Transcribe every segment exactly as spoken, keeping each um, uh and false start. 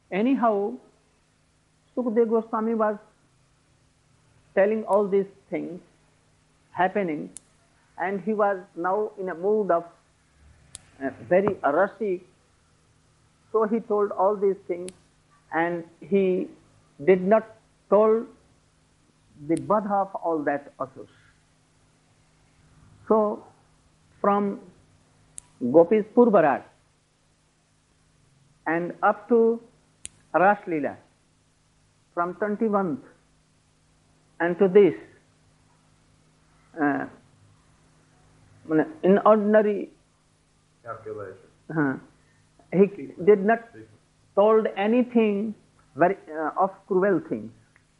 Anyhow, Sukadeva Goswami was telling all these things happening, and he was now in a mood of uh, very rushy. So he told all these things, and he did not told the Badha of all that asurs. So from Gopis Purvaraj and up to Ras Leela, from twenty-first and to this, uh, in ordinary calculation, uh, he did not told anything very uh, of cruel things.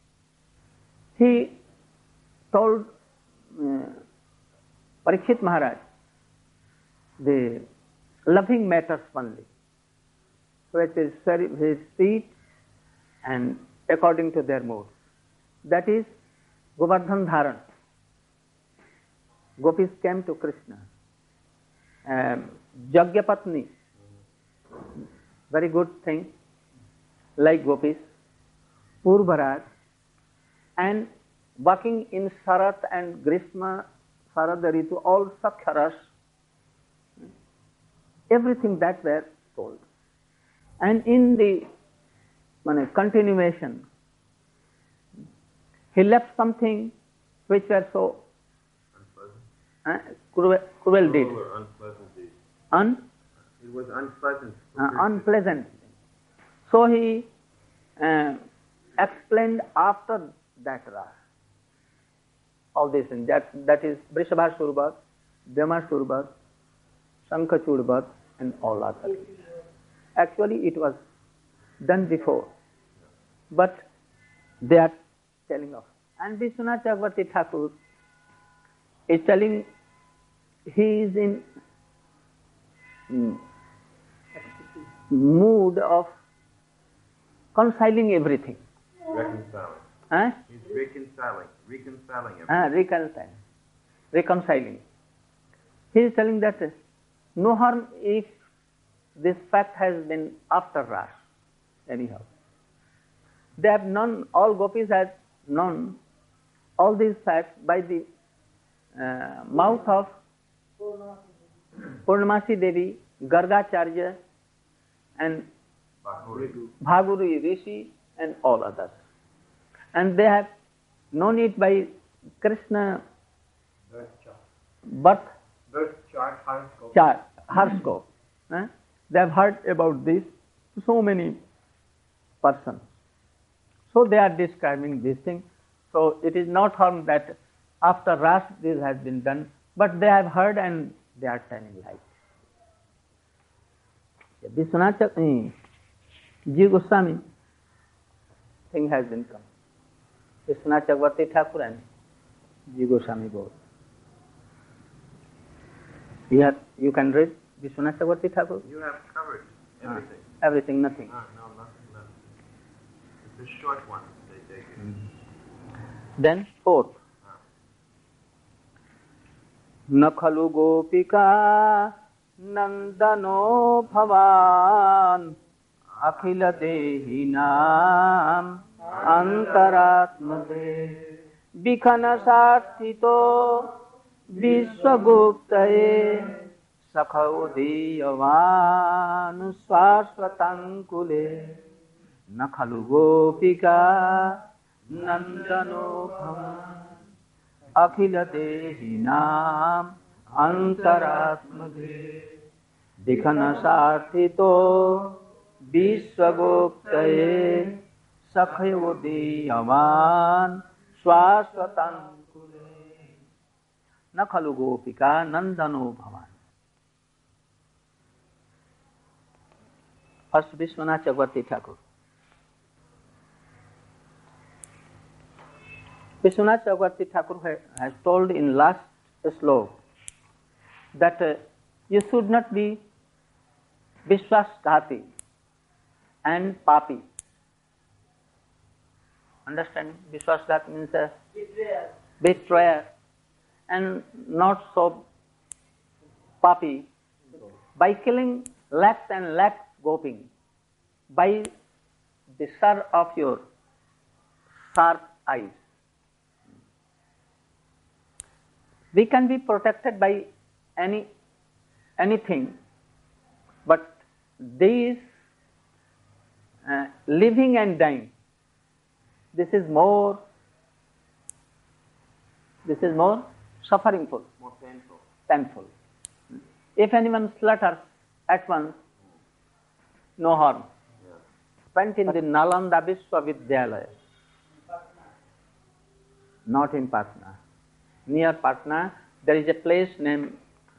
He told uh, Parikshit Maharaj the loving matters only, which is very sweet and according to their mood. That is Govardhan Dharan. Gopis came to Krishna. Um, Jagyapatni, very good thing, like Gopis. Purvaraj, and walking in Sharat and Grishma, Sharad Ritu, all Sakhyaras, everything that were told. And in the uh, continuation, he left something which were so uh, cruel, cruel deeds. Unpleasant deeds. Un? It was unpleasant. Uh, unpleasant. So he uh, explained after that ras all these things. That, that is Vrishabhasura, Bhyamasura, Shankachudvat, and all other. Actually, it was done before, but they are telling of. And Vishwanath Chakravarti Thakur is telling he is in mm, mood of reconciling everything. Reconciling. Huh? He's reconciling, reconciling everything. Ah, reconciling. Reconciling. He is telling that no harm if this fact has been after Ras, anyhow. They have known, all gopis have known all these facts by the uh, mouth of Purnamasi Devi, Gargacharya, and Bhaguru Rishi, and all others. And they have known it by Krishna birth chart, horoscope. Eh? They have heard about this so many persons. So they are describing this thing. So it is not harm that after Ras this has been done, but they have heard and they are telling light. Vishwanath Ji Goswami thing has been come. Vishwanath Chakravarti Thakur and Ji Goswami both. Here you can read Vishwanath Chakravarti Thakur. You have covered everything. Ah, everything, nothing. Ah, no, nothing, nothing. It's a short one. They take it. Mm-hmm. Then fourth. न खलु गोपिका नंदनो भवान अखिल देहिनाम अंतरात्मदे विखन सार्थितो विश्वगुप्तये सखौ दीयवान शाश्वतंकुले न खलु गोपिका नंदनो भवान अखिल देहिनाम अंतरात्मदे दिखन सार्थितो विश्वगुप्तये सखयो दीयवान शाश्वतंकुले न खलु गोपिका नंदनो भवान. First Vishwanath Chakravarti Thakur. Vishwanath Chakravarti Thakur has told in last slok that uh, you should not be Vishwasghati and Papi. Understand? Vishwasghati means a betrayer. betrayer and not so Papi. By killing lakhs and lakhs gopis, by the sir of your sharp eyes. We can be protected by any anything, but these uh, living and dying, this is more this is more sufferingful, More painful. painful. If anyone slaughters at once, no harm. Yeah. Went in the Nalanda Vishwavidyalaya, not in Patna. Near Patna, there is a place named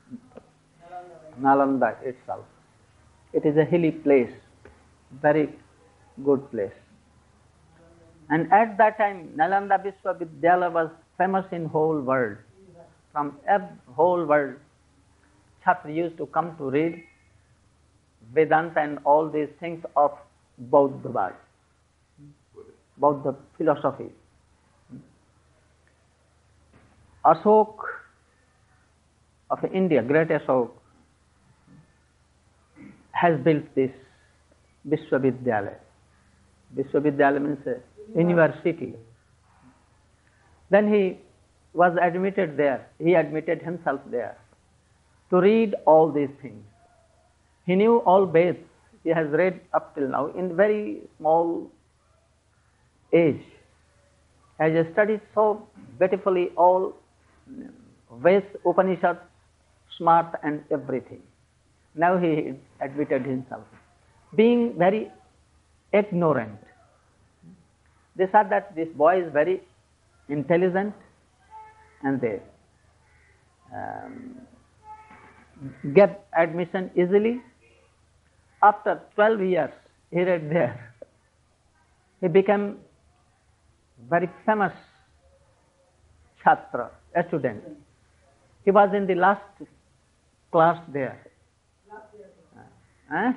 Nalanda itself. It is a hilly place, very good place. And at that time, Nalanda Vishwavidyalaya was famous in whole world. From the whole world, Chhatri used to come to read Vedanta and all these things of Bauddhavad, Bauddha philosophy. Ashok of India, great Ashok, has built this Vishwavidyalaya. Vishwavidyalaya means a university. Then he was admitted there, he admitted himself there to read all these things. He knew all Veds, he has read up till now in very small age. He has studied so beautifully all Veds, Upanishads, smart and everything. Now he admitted himself, being very ignorant. They said that this boy is very intelligent, and they um, get admission easily. After twelve years, he read there. He became very famous Chhatra, a student. He was in the last class there. Huh?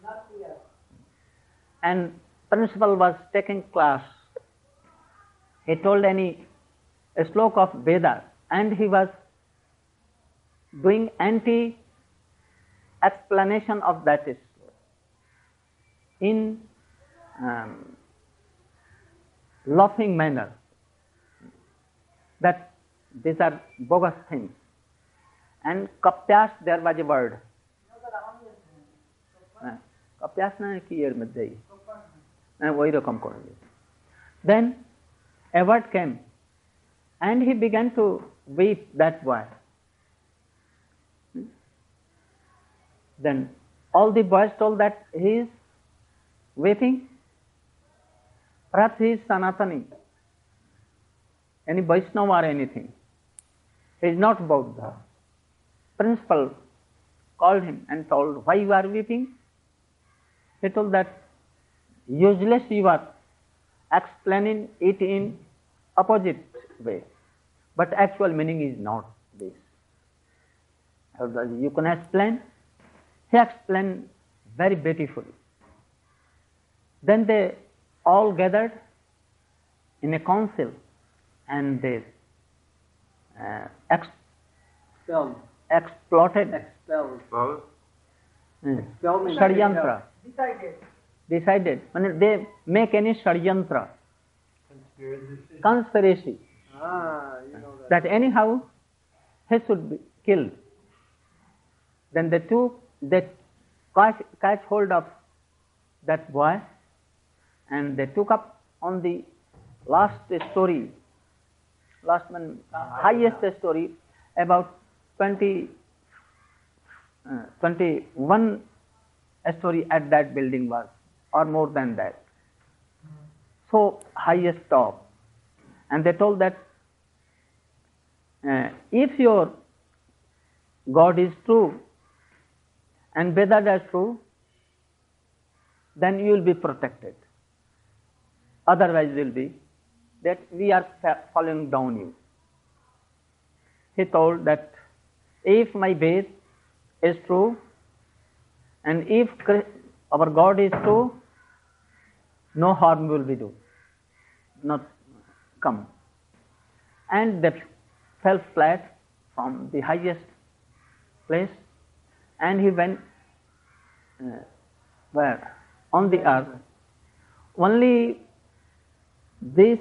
And principal was taking class. He told any a slok of Vedas, and he was doing anti explanation of that slok in um, laughing manner, that these are bogus things. And Kapyas, there was a word. Kapyas na ki yer madhya hi. Wahi rakam korenge. Then a word came, and he began to weep, that boy. Then all the boys told that he is weeping. Perhaps he is Sanatani, any Vaishnava or anything. He is not Buddha. Principal called him and told, why you are weeping? He told that useless you are explaining it in opposite way, but actual meaning is not this. How does you can explain? He explained very beautifully. Then they all gathered in a council, and they uh, ex- Expelled. exploited Expelled. Suppose? uh, Expelled means Shadyantra. Decided. Decided. When they make any Shadyantra, Conspiracy. conspiracy, Ah, you know that. that anyhow he should be killed. Then they took, they catch, catch hold of that boy, and they took up on the last story, last one, highest story, about twenty, uh, twenty-one story at that building was, or more than that. So highest top. And they told that uh, if your God is true and Vedanta is true, then you will be protected. Otherwise will be that we are following down you. He told that if my faith is true and if our God is true, no harm will be do, not come. And they fell flat from the highest place, and he went uh, where? On the earth, only this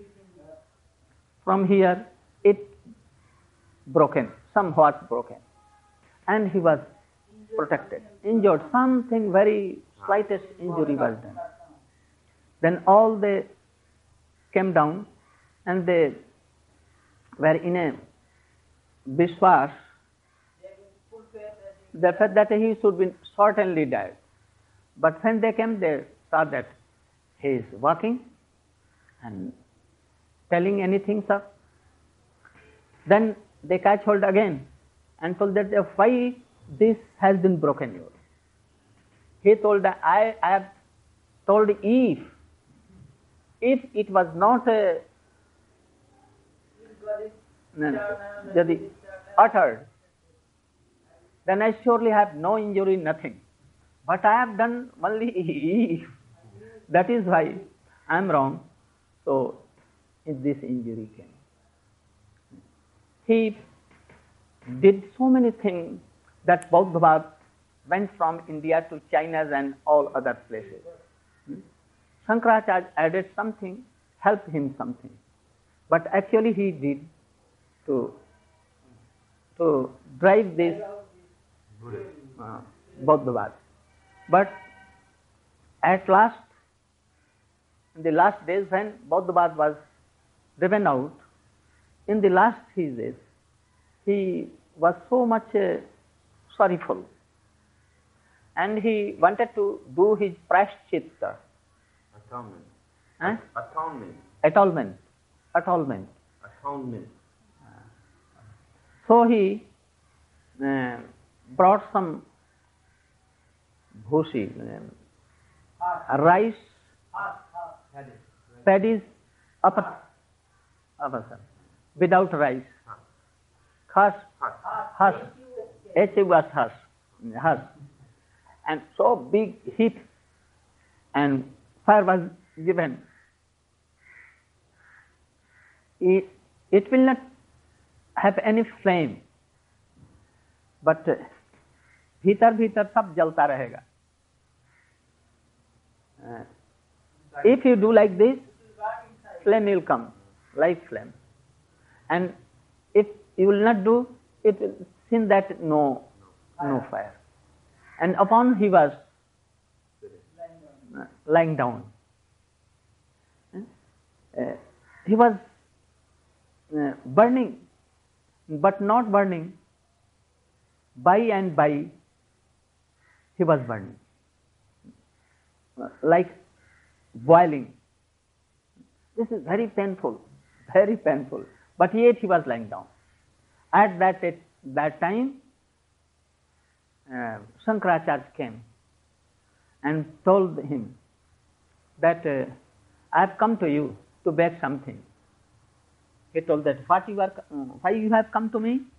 from here, it broken, somewhat broken. And he was protected, injured, something very slightest injury was done. Then all they came down and they were in a Vishwas, the fact that he should be certainly dead. But when they came, they saw that he is walking and telling anything, sir. Then they catch hold again and told that why this has been broken you. He told that I, I have told if, if it was not a, no, no, the uttered, then I surely have no injury, nothing. But I have done only if. That is why I am wrong. So this injury came. He did so many things that Bauddha went from India to China and all other places. Hmm? Shankaracharya added something, helped him something. But actually he did to, to drive this uh, Bauddha. But at last, in the last days when Bauddha was driven out, in the last three days, he was so much uh, sorrowful. And he wanted to do his prashchitta. Atonement. Huh? Atonement. Atonement. Atonement. Atonement. So he uh, brought some bhushi, uh, rice, paddies, apat, apasam, without rice. Khas, hush, H was hush, hush. And so big heat and fire was given. It, it will not have any flame, but भीतर भीतर सब जलता रहेगा. Uh, if you do like this, flame will come, live flame. And if you will not do, it will seem that no, no fire. And upon he was uh, lying down. Uh, he was uh, burning, but not burning. By and by, he was burning, uh, like boiling. This is very painful, very painful. But yet he was lying down. At that at that time, uh, Shankaracharya came and told him that uh, I have come to you to beg something. He told that what you are, uh, why you have come to me?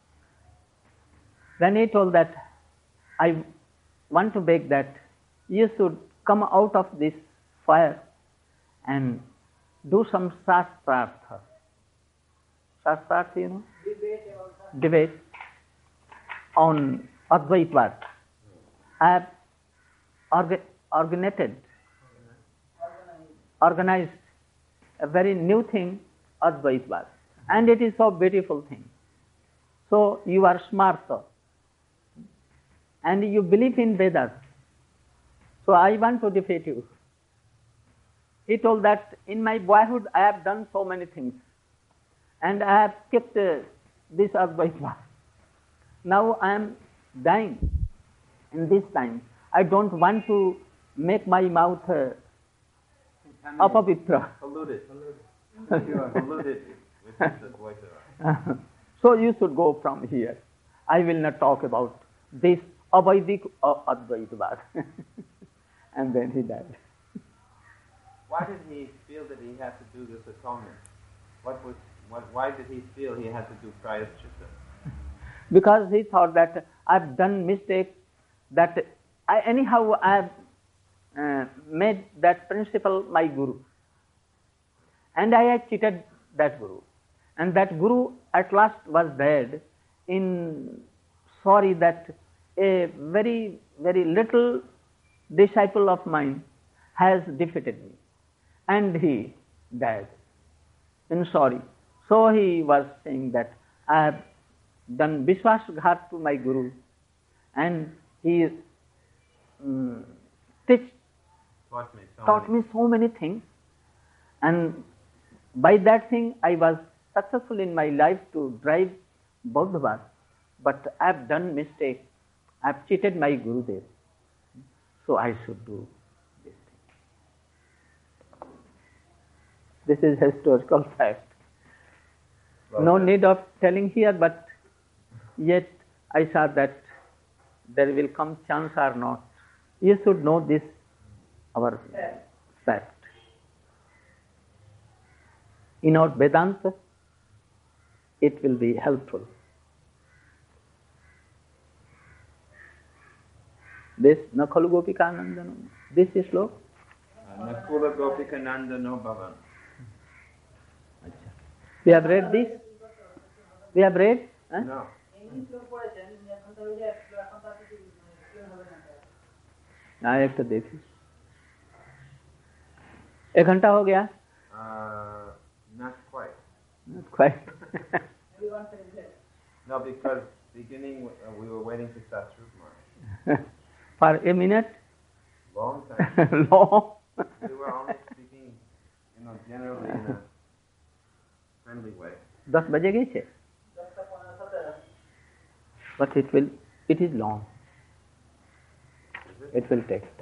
Then he told that I want to beg that you should come out of this fire and do some shastrartha. Shastrartha, you know? Debate on Advaitvad. I have orga- organized, organized a very new thing, Advaitvad. And it is so beautiful thing. So you are smarta. And you believe in Vedas. So I want to defeat you. He told that in my boyhood I have done so many things. And I have kept uh, this Advaita. Now I am dying in this time. I don't want to make my mouth uh, apavitra. Polluted. Polluted with this Advaita. So you should go from here. I will not talk about this Avaidik or Advaitavad. And then he died. Why did he feel that he had to do this atonement? What was, what, why did he feel he had to do prayaschitta? Because he thought that I've done mistake, that I anyhow I have uh, made that principle my guru. And I had cheated that guru. And that guru at last was dead in sorry that a very, very little disciple of mine has defeated me. And he died in sorry. So he was saying that I have done Vishwasghat to my Guru, and he um, teach, Taught me so taught many. me so many things, and by that thing I was successful in my life to drive Bodhavad, but I have done mistake. I have cheated my Gurudev, so I should do this thing. This is historical fact. Well No said. need of telling here, but yet I saw that there will come chance or not. You should know this, our fact. In our Vedanta, it will be helpful. This Nakhalu Gopika Nandano, this is slow. Nakula Gopika Nandano Bhavan. We have read this? We have read? Huh? No. हाँ एक तो देखिए एक घंटा हो गया Uh, not quite. Not quite. No, because beginning uh, we were waiting for Satsrup Maharaj. For a minute. Long time. Long. We were only speaking, you know, generally in a friendly way. दस बजे गई छे. But it will, it is long. Is it? It will take time.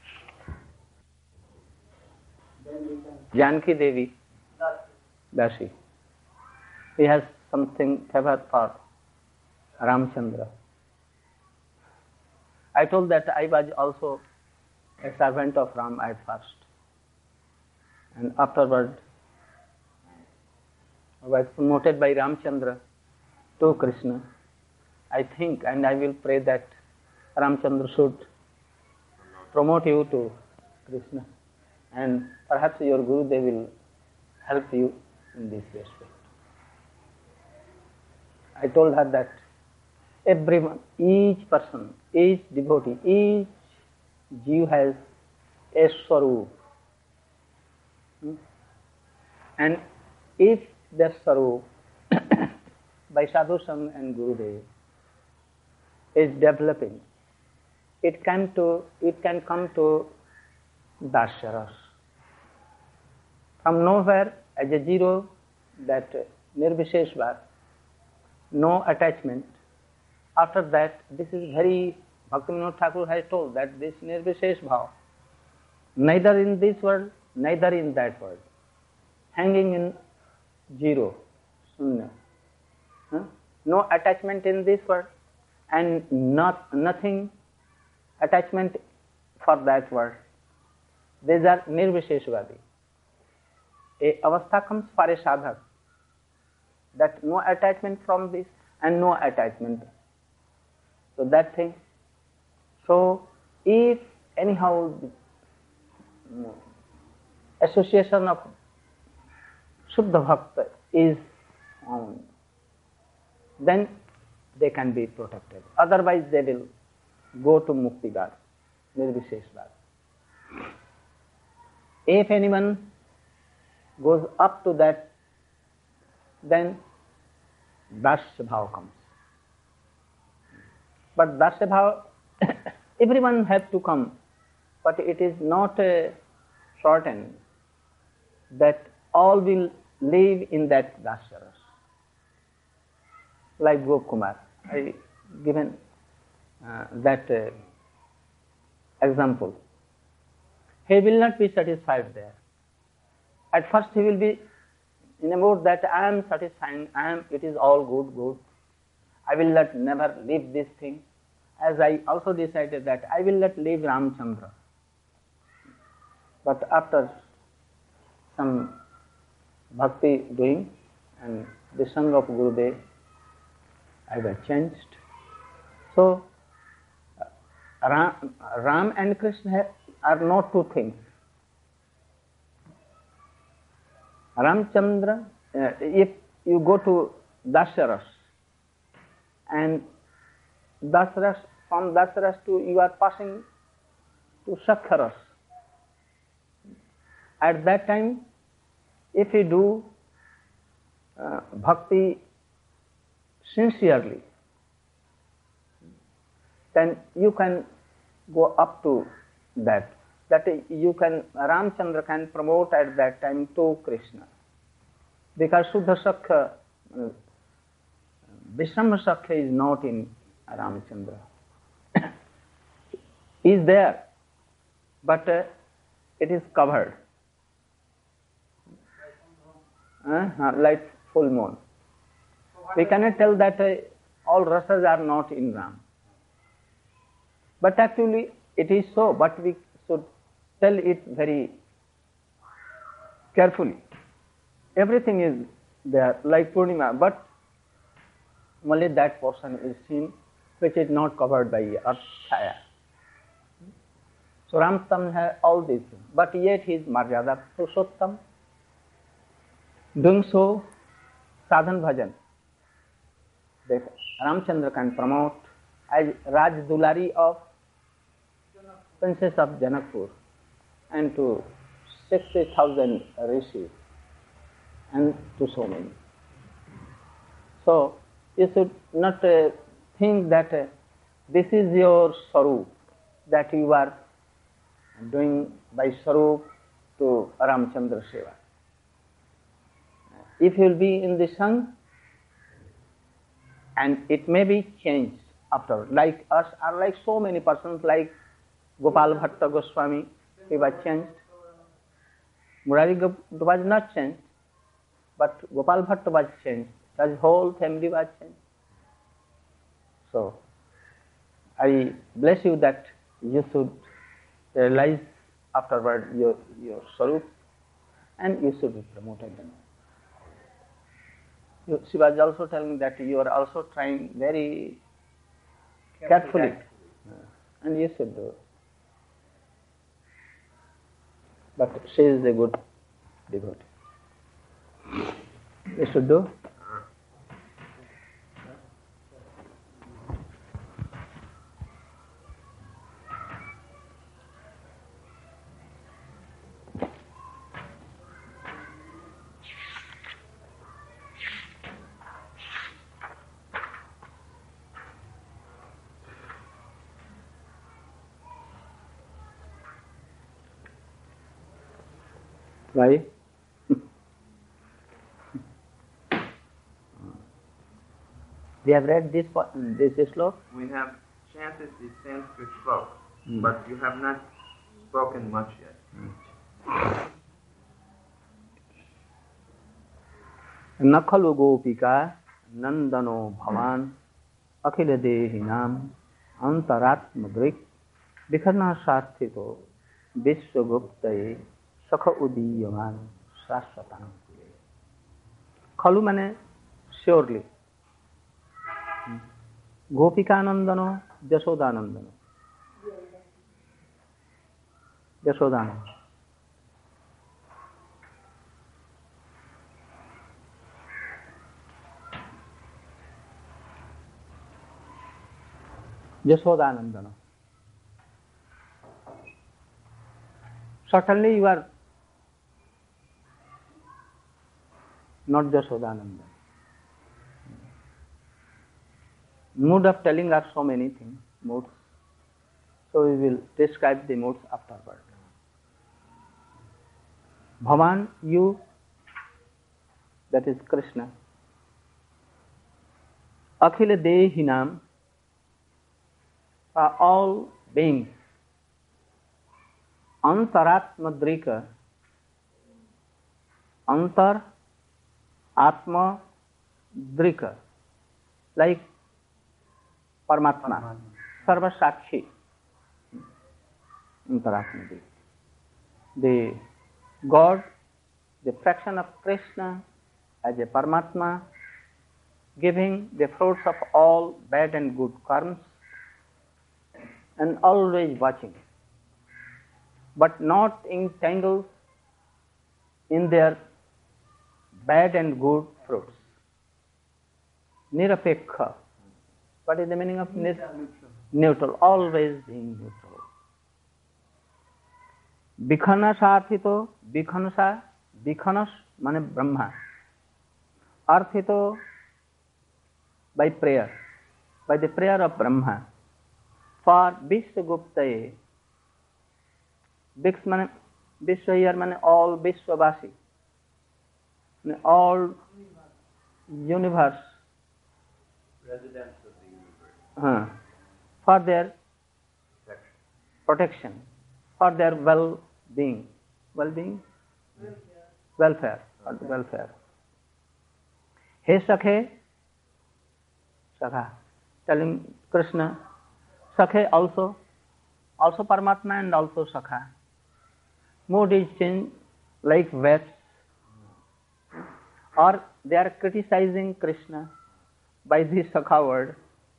Janki Devi, Dashi. He has something favor for Ramchandra. I told that I was also a servant of Ram at first. And afterward, I was promoted by Ramchandra to Krishna. I think and I will pray that Ramchandra should promote you to Krishna. And perhaps your Guru, they will help you in this respect. I told her that everyone, each person, each devotee, each Jew has a Swarup. Hmm? And if their Swarup by Sadhu Sangh and Gurudev is developing, it can to it can come to Dasyaras. From nowhere, as a zero, that Nirvisheshvar, no attachment. After that, this is very, Bhaktivinoda Thakur has told that this Nirvishesh Bhav, neither in this world, neither in that world, hanging in zero, Sunya. Huh? No attachment in this world, and not nothing attachment for that world. These are Nirvisheshvadi. A avastha comes for a sadhak, that no attachment from this and no attachment. So that thing. So if anyhow association of Shuddha Bhakta is found, then they can be protected. Otherwise they will go to Muktigar, Nirvisheshvar. If anyone goes up to that, then Dasya Bhav comes. But Dasya Bhav, everyone has to come, but it is not a shorten that all will live in that Dasya Ras. Like Gopkumar, I given uh, that uh, example. He will not be satisfied there. At first he will be in a mood that I am satisfying, I am, it is all good, good. I will not never leave this thing. As I also decided that I will not leave Ramchandra. But after some bhakti doing and the Sangha of Gurudev, I was changed. So, Ram, Ram and Krishna are not two things. Ramchandra, uh, if you go to Dasyaras, and Dasyaras, from Dasyaras to, you are passing to Sakharas. At that time, if you do uh, bhakti sincerely, then you can go up to that. That you can, Ramchandra can promote at that time to Krishna. Because Shuddha Sakya, uh, Vishrama Sakya is not in Ramchandra. Is there, but uh, it is covered. Uh, like full moon. We cannot tell that uh, all rasas are not in Ram. But actually it is so, but we should tell it very carefully. Everything is there, like Purnima, but only that portion is seen which is not covered by Earth Chaya. So Ramtam has all these things, but yet he is Marjada Purushottam. Doing so, sadhan bhajan, that Ramchandra can promote as Raj Dulari of Princess of Janakpur and to sixty thousand rishis and to so many. So you should not uh, think that uh, this is your Sarup, that you are doing by Sarup to Ramchandra Seva. If you will be in the Sangh, and it may be changed after, like us, are like so many persons, like Gopal Bhatta Goswami, he was changed. Murari was not changed, but Gopal Bhatta was changed. His whole family was changed. So, I bless you that you should realize afterward your, your Sarup, and you should be promoted. You, she was also telling that you are also trying very carefully, uh, and you should do. But she is a good devotee. You should do. Why? We have read this this slok. We have chanted the Sanskrit slok, mm. but you have not spoken much yet. Nakhalu gopika nandano bhavan akhila dehinam antaratma drik vikharna sarthito vishwaguptaye sakha udiyaman shashvatam. Khalu mane surely. Gopikanandano, Jashodanandano. Jashodanandano. Jashodanandano. Certainly you are not Jashodanandano. Mood of telling are so many things, moods. So we will describe the moods afterward. Bhavan, you, that is Krishna. Akhila Dehinam are all beings. Antaratma Drika. Antar Atma Drika. Like Paramatma, Sarva Sakshi, Antaratma. The God, the fraction of Krishna as a Paramatma, giving the fruits of all bad and good karmas, and always watching, but not entangled in their bad and good fruits. Nirapekha. What is the meaning of neutral? Neutral, always being neutral. Bhikhana sarthito Vikhanasa, Vikhanas mane Brahma. Arthito by prayer, by the prayer of Brahma. For Vishwaguptaye, Vish mane, Vishwa here mane all Vishwavasi, mane all universe, Residents of the universe. uh, for their Protection. protection, for their well-being, well-being, welfare, or the welfare. He Sakhe, Sakha, telling Krishna, Sakhe also, also Paramatma and also Sakha. Mood is changed like waves, or they are criticizing Krishna by this Sakha word.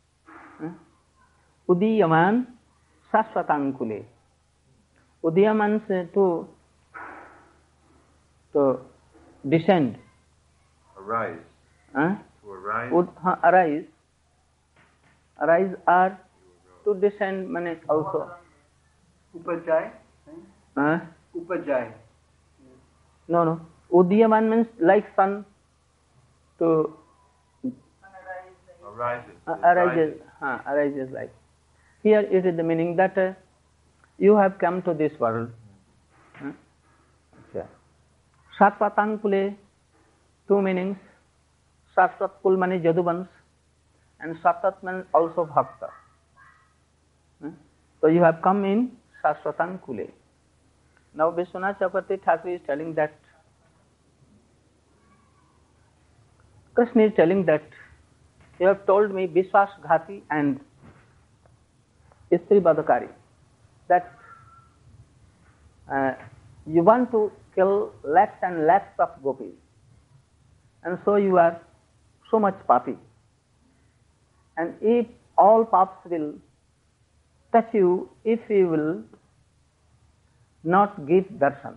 Udiyaman Saswatankule. Udiyaman means to, to descend. Arise. Huh? To arise. Ud, huh, arise. Arise or to descend means also. Upajay. Huh? Upajay. No, no. Udiyaman means like sun to Arises. uh, It arises. Huh, arises like. Here it is the meaning that uh, you have come to this world. Huh? Okay. Satvatankule, two meanings. Satvatkul means Yaduvans and Satvat means also Bhakta. Huh? So you have come in Saswatankule. Now Vishwanath Chakravarti Thakur is telling that Krishna is telling that you have told me Vishwas Ghati and Istri Badakari, that uh, you want to kill lakhs and lakhs of gopis, and so you are so much papi. And if all paps will touch you, if you will not give darshan.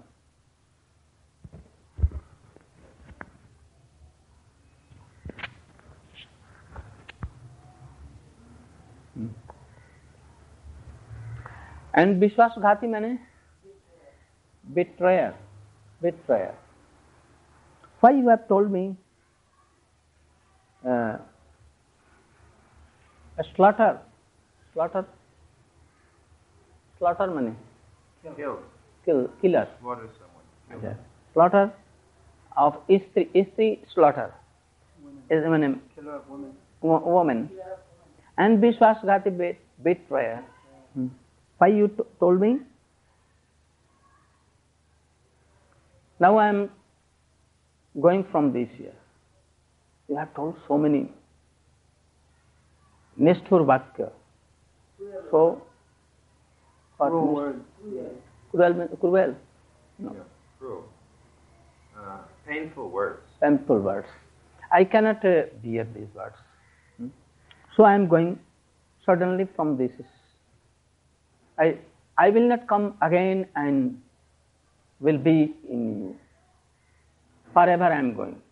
And Vishwas Ghati means betrayer, betrayer. Why you have told me uh, a slaughter, slaughter, slaughter means Killed. kill, killer. Slaughter someone. Killed. Okay. Slaughter of Istri, Istri slaughter is means Killer of women. wo- woman. And Vishwas Ghati bet, betrayer. Hmm. Why you t- told me? Now I am going from this year. You have told so many Nishthur Vakya. So, what Cruel Nish- words. Yeah. Cruel, mean- cruel, no, Yeah. Cruel. Uh, painful words. painful words. I cannot uh, bear these words. Hmm? So I am going suddenly from this. I, I will not come again and will be in you. Forever I am going.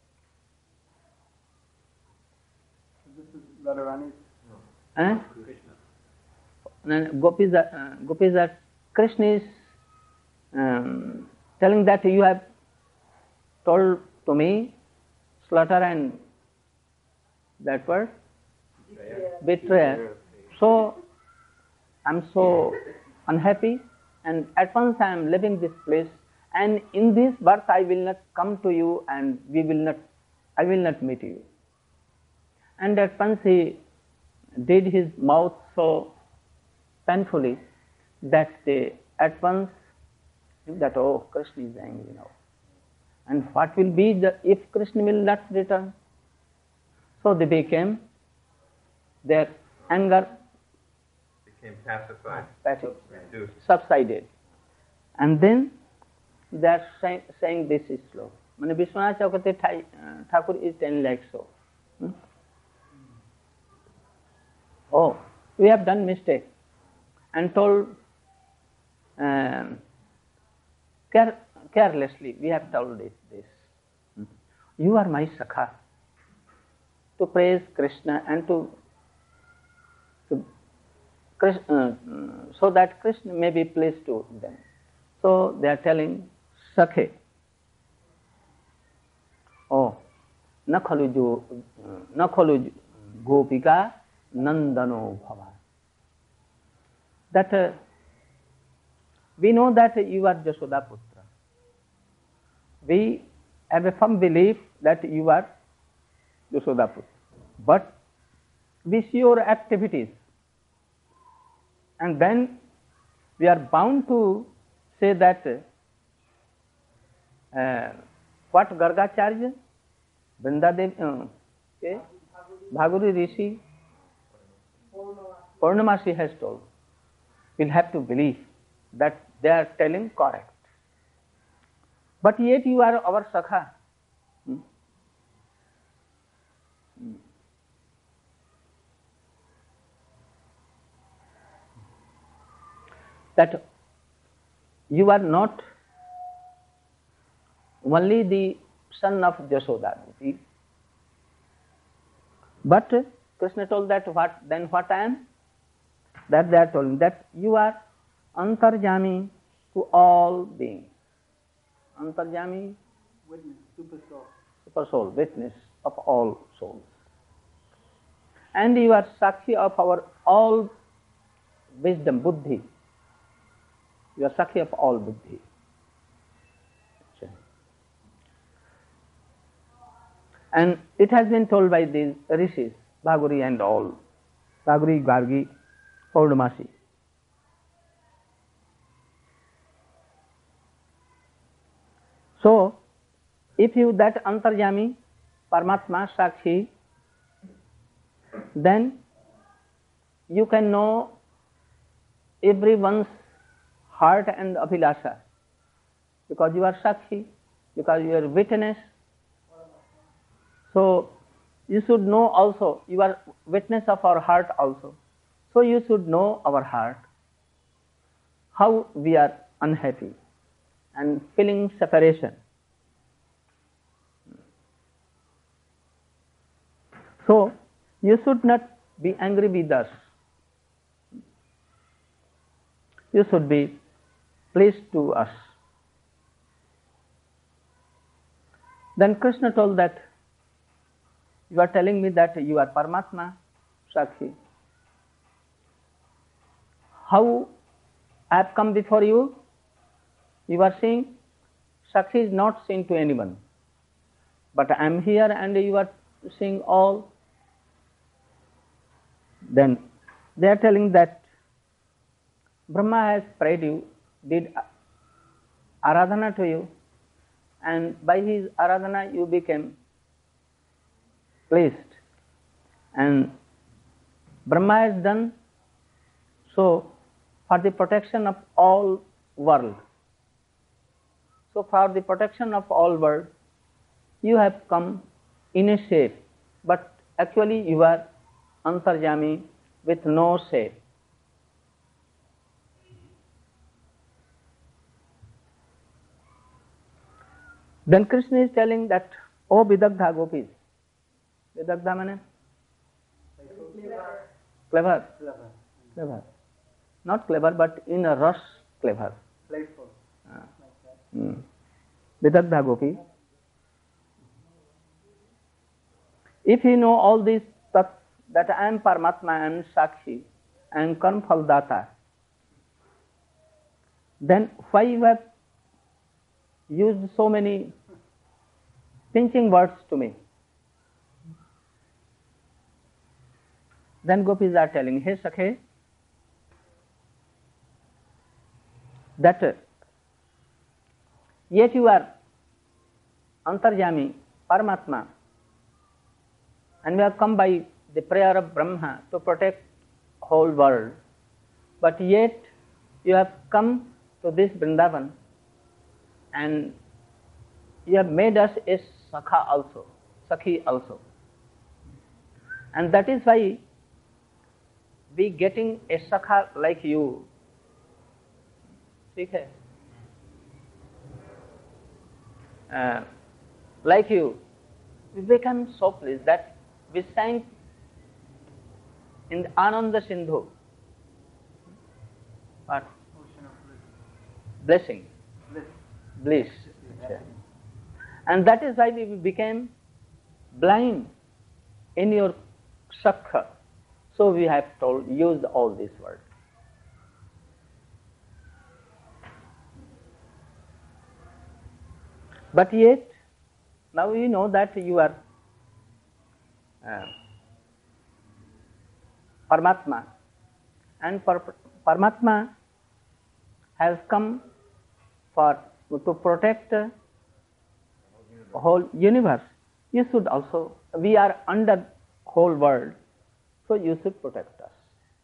This is Radharani's. Eh? And Gopis are, uh, Gopis are, Krishna is um, telling that you have told to me slaughter and that word betrayal. So I am so unhappy, and at once I am leaving this place, and in this birth I will not come to you, and we will not, I will not meet you. And at once he did his mouth so painfully that they at once knew that, oh, Krishna is angry now. And what will be the, if Krishna will not return? So they became, their anger Became pacified. pacified, Reduced. subsided. And then they are say, saying this is slow. Mane Vishwanath Chakravarti Thai- uh, Thakur is telling like so. Hmm? Oh, we have done mistake and told um, care, carelessly, we have told it, this. Hmm. You are my Sakha. To praise Krishna and to, to Krishna, uh, so that Krishna may be pleased to them. So they are telling Sakhe. Oh, na khalu jo, na khalu gopika nandano bhava. That uh, we know that you are Jashoda Putra. We have a firm belief that you are Jashoda Putra. But we see your activities, and then we are bound to say that uh, what Gargacharya, Vrindadev, uh, okay, Bhaguri Rishi, Purnamasi has told. We'll have to believe that they are telling correct. But yet you are our Sakha. Hmm? Hmm. That you are not only the son of Jashoda, but Krishna told that what then what I am? That they are telling that you are Antarjami to all beings. Antarjami, Witness, super soul. super soul, witness of all souls. And you are Sakhi of our all wisdom, Buddhi. You are Sakhi of all Buddhi. And it has been told by these rishis, Bhaguri and all, Bhaguri, Gargi, Purnamasi. So, if you that Antarjami, Paramatma, Sakshi, then you can know everyone's heart and abhilasha, because you are Sakshi, because you are witness. So, you should know also, you are witness of our heart also. So, you should know our heart, how we are unhappy and feeling separation. So, you should not be angry with us. You should be pleased to us. Then Krishna told that, you are telling me that you are Paramatma, Sakshi. How I have come before you? You are saying, Sakshi is not seen to anyone. But I am here and you are seeing all. Then they are telling that Brahma has prayed you, did Aradhana to you, and by his Aradhana you became pleased. And Brahma has done so for the protection of all world. So for the protection of all world, you have come in a shape, but actually you are Antarjami with no shape. Then Krishna is telling that, O Vidagdha gopis. Vidagdha means clever. Clever. Clever. Not clever, but in a rush clever. Playful. Ah. Like that. Hmm. Vidagdha gopi. If you know all these stuff, that I am Paramatma and Sakshi and Karma Phaldata, then why you have used so many pinching words to me? Then gopis are telling, hey Sakhe, that uh, yet you are Antarjami, Paramatma, and we have come by the prayer of Brahma to protect whole world. But yet you have come to this Vrindavan and you have made us a Sakha also, Sakhi also. And that is why we getting a Sakha like you. Okay. Uh, like you, we become so pleased that we sang in the Ananda Sindhu. What? Ocean of bliss. Blessing, Bliss. bliss. And that is why we became blind in your sakha. So we have told, used all these words. But yet, now you know that you are uh, Paramatma, and par- Paramatma has come for to protect the whole universe. You should also, we are under whole world, so you should protect us.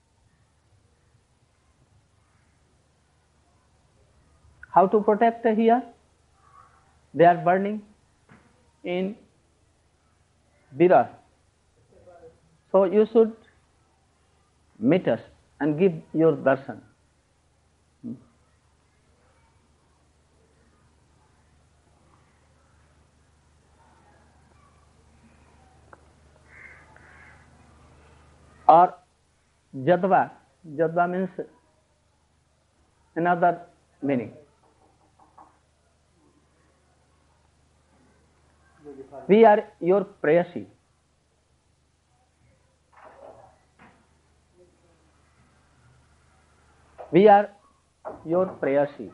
How to protect here? They are burning in Virar. So you should meet us and give your darshan. Or Jadva. Jadva means another meaning. We are your prayasi. We are your prayasi.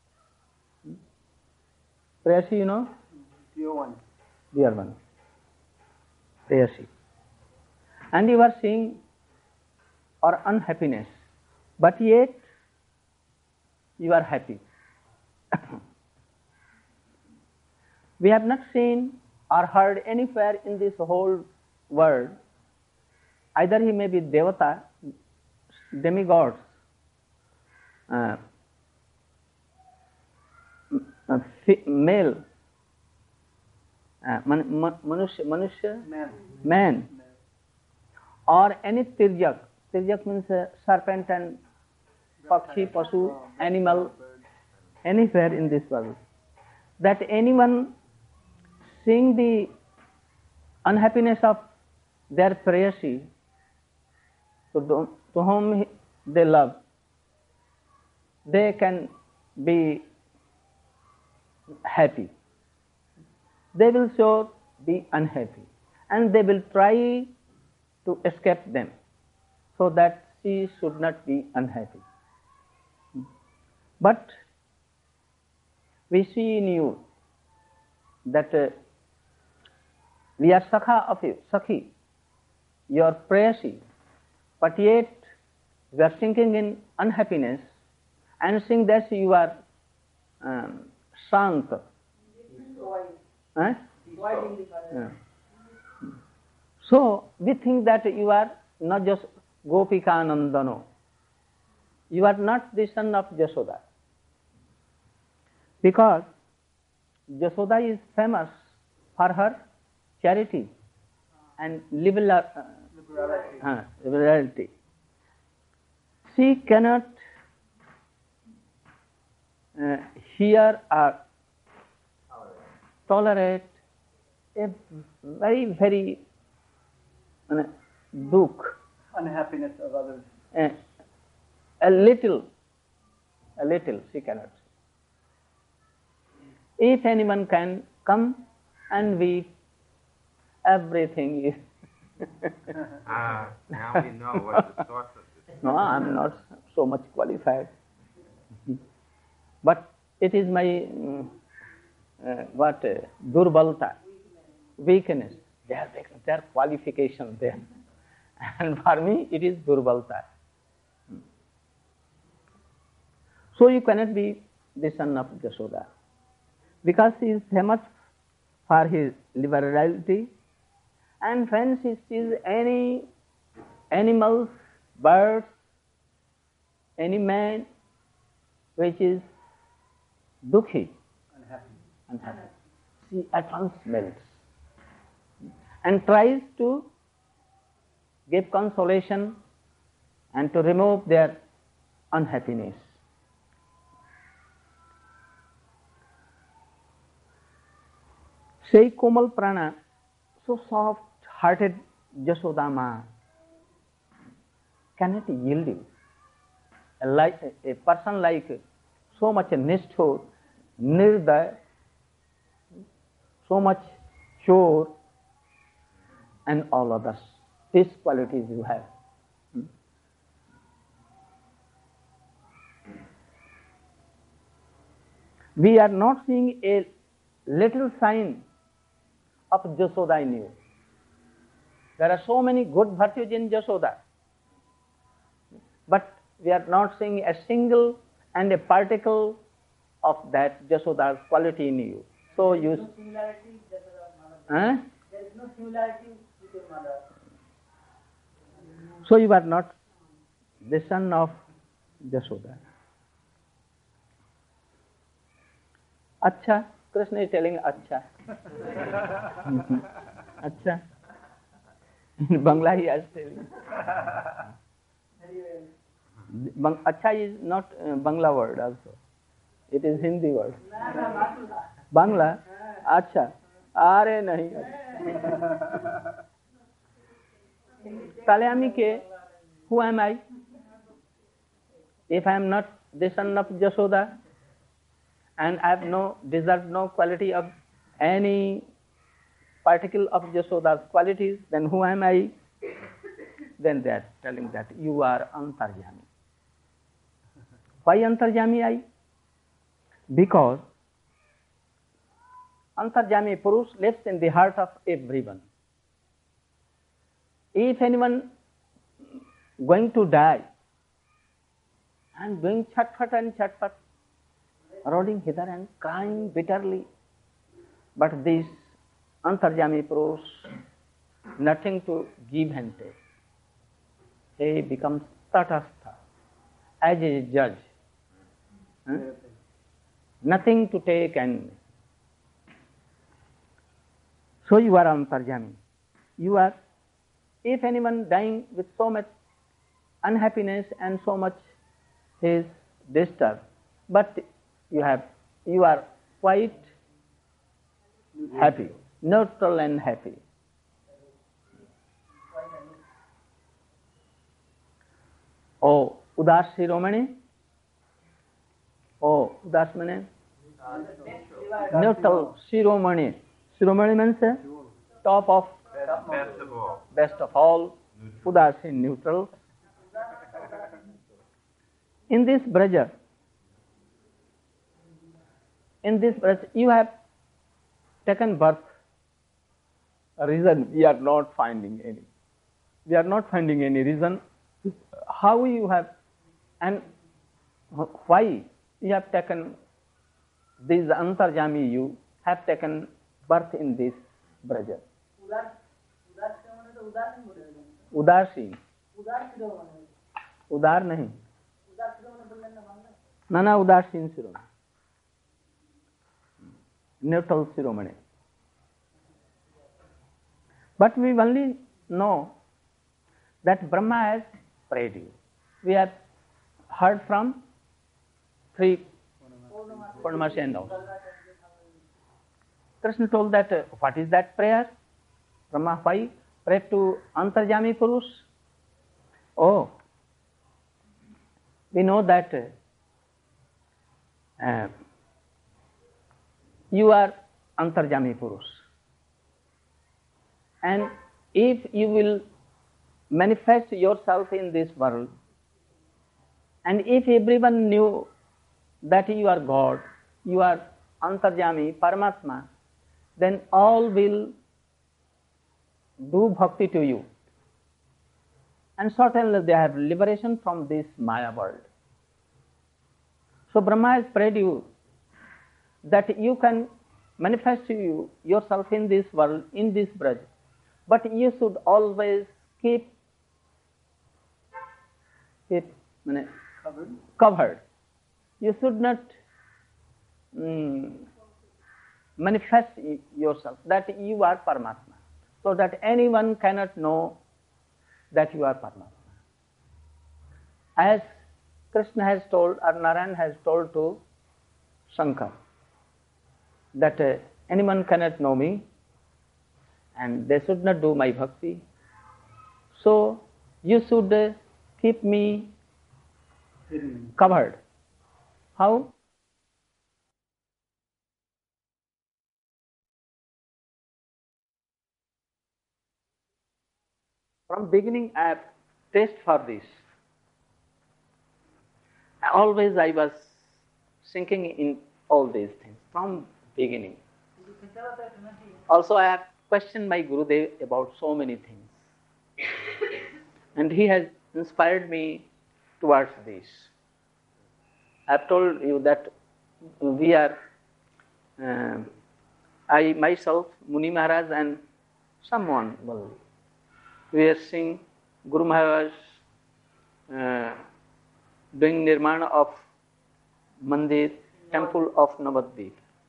Prayasi, you know? Dear one. Dear one. Prayasi. And you are seeing our unhappiness, but yet you are happy. We have not seen or heard anywhere in this whole world, either he may be Devata, demigods, uh, uh, male, uh, man, man, manusya, manusya? Man. man, or any tirjak. Tirjak means uh, serpent and pakshi, pasu, animal, anywhere in this world. That anyone seeing the unhappiness of their prayasi, to, to whom they love, they can be happy. They will sure be unhappy, and they will try to escape them, so that she should not be unhappy. But we see in you that uh, we are sakha of you, sakhi, your prayasi, but yet we are sinking in unhappiness, and seeing that you are um, shant. Huh? Yeah. So we think that you are not just Gopika Nandano. You are not the son of Jashoda. Because Jashoda is famous for her charity and liberal, uh, Liberality. uh, liberality. She cannot uh, hear or tolerate a very, very uh, dukh, Unhappiness of others. uh, a little, a little she cannot. If anyone can come and weep, everything is. Ah, now we know what the source of this is. No, I am not so much qualified. But it is my um, uh, what uh, durbalta, weakness. Their their qualification there, and for me it is durbalta. So you cannot be the son of Jashoda, because he is famous for his liberality, and when he sees any animals, birds, any man which is dukhi, Unhappy. unhappy, she at once melts and tries to give consolation and to remove their unhappiness. Say Komal Prana, so soft-hearted Jashoda Ma, cannot yield you. A, like, a person like so much Nishthur, Nirdaya, so much pure, and all others. These qualities you have. We are not seeing a little sign of Jashoda in you. There are so many good virtues in Jashoda, but we are not seeing a single and a particle of that Jashoda's quality in you. So you. There is no similarity with Jashoda's mother. Huh? There is no similarity with your mother. So you are not the son of Jashoda. Acha, Krishna is telling Acha. Acha. In Bangla he is telling. Bang, Acha is not uh, Bangla word also. It is Hindi word. Bangla? Acha. Are nahi. Tale ami ke, who am I? If I am not the son of Jashoda, and I have no deserved no quality of any particle of Jashoda's qualities, then who am I? Then they are telling that you are Antarjami. Why Antarjami I? Because Antarjami Purush lives in the heart of everyone. If anyone going to die and doing chatpat and chatpat, rolling hither and crying bitterly, but this Antarjami Purush, nothing to give and take. He becomes tatastha, as a judge. Huh? Nothing to take and. So you are Antarjami. You are, if anyone dying with so much unhappiness and so much is disturbed, but you have, you are quite happy, neutral and happy. Oh, Udas Shiromani? Oh, Udas Mane? Neutral, Shiromani. Shiromani means uh, top of, Best of all. best of all. Udas in neutral. In this Braja, in this Braja, you have taken birth. A reason we are not finding any. We are not finding any reason how you have and why you have taken this Antarjami, you have taken birth in this Braja. Udasin. Udar nahi. Nana Udasin Shiromani. Neutral Shiromani. But we only know that Brahma has prayed you. We have heard from three Purnamasi and all. Krishna told that, uh, what is that prayer? Brahma, why pray to Antarjami Purush? Oh, we know that uh, you are Antarjami Purush. And if you will manifest yourself in this world, and if everyone knew that you are God, you are Antarjami, Paramatma, then all will do bhakti to you. And certainly they have liberation from this Maya world. So Brahma has prayed you that you can manifest you yourself in this world, in this Braj, but you should always keep it Covered. covered. You should not mm, manifest yourself that you are Paramatma, so that anyone cannot know that you are Paramatma. As Krishna has told, or Narayan has told to Shankar, that uh, anyone cannot know me and they should not do my bhakti. So you should uh, keep me covered. How? from beginning I have taste for this. Always I was sinking in all these things from beginning. Also I have questioned my Gurudev about so many things. And he has inspired me towards this. I have told you that we are, uh, I myself, Muni Maharaj and someone, well, we are seeing Guru Maharaj uh, doing nirmana of mandir, temple of Navadvip.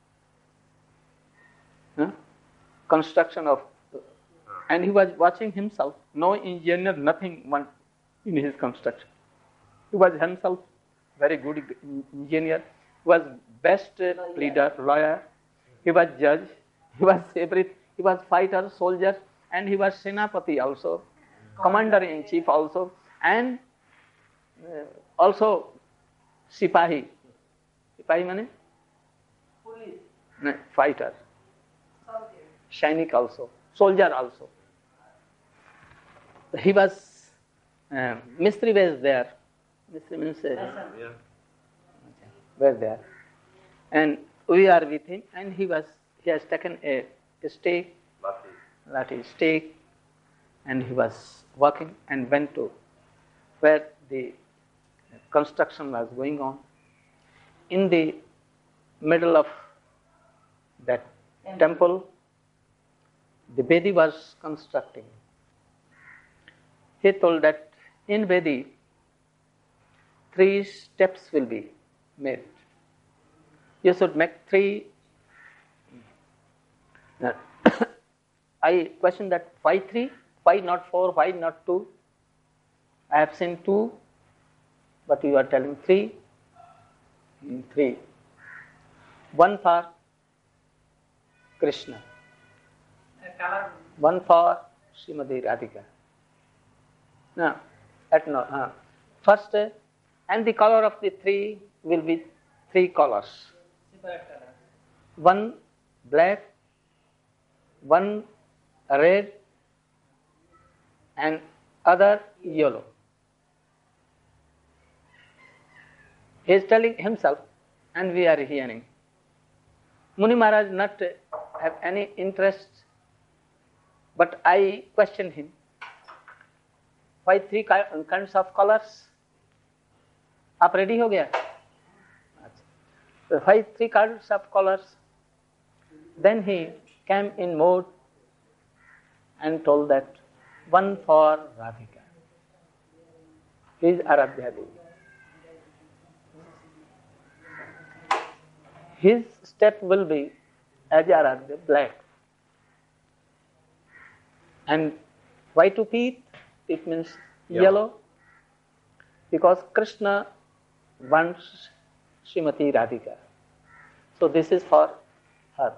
Huh? Construction of, and he was watching himself, no engineer, nothing one in his construction. He was himself very good engineer, he was best leader, lawyer, he was judge, he was every, he was fighter, soldier, and he was Senapati also, commander-in-chief also, and uh, also Sipahi. Sipahi means? Police. No, fighter. Soldier. Sainik also, soldier also. He was, uh, Mistri was there. Mistri means uh, Yeah. were there. And we are with him, and he was, he has taken a, a stake, Lucky. lathi stake, and he was walking and went to where the construction was going on. In the middle of that temple, the Vedi was constructing. He told that in Vedi, three steps will be made. You should make three. I question that why three? Why not four? Why not two? I have seen two, but you are telling three. Three. One for Krishna. Color. One for Srimati Radhika. No, at no. Uh, first, uh, and the color of the three will be three colors. Separate color. One black, one red, and other yellow. He is telling himself, and we are hearing. Muni Maharaj not have any interest, but I question him. Why three kinds of colors? आप ready हो गया? So why three kinds of colors? Then he came in mood and told that one for Radhika. He is Aradhya Devi. His step will be as Aradhya, black. And why to peat? It means yellow. yellow. Because Krishna wants Srimati Radhika. So this is for her.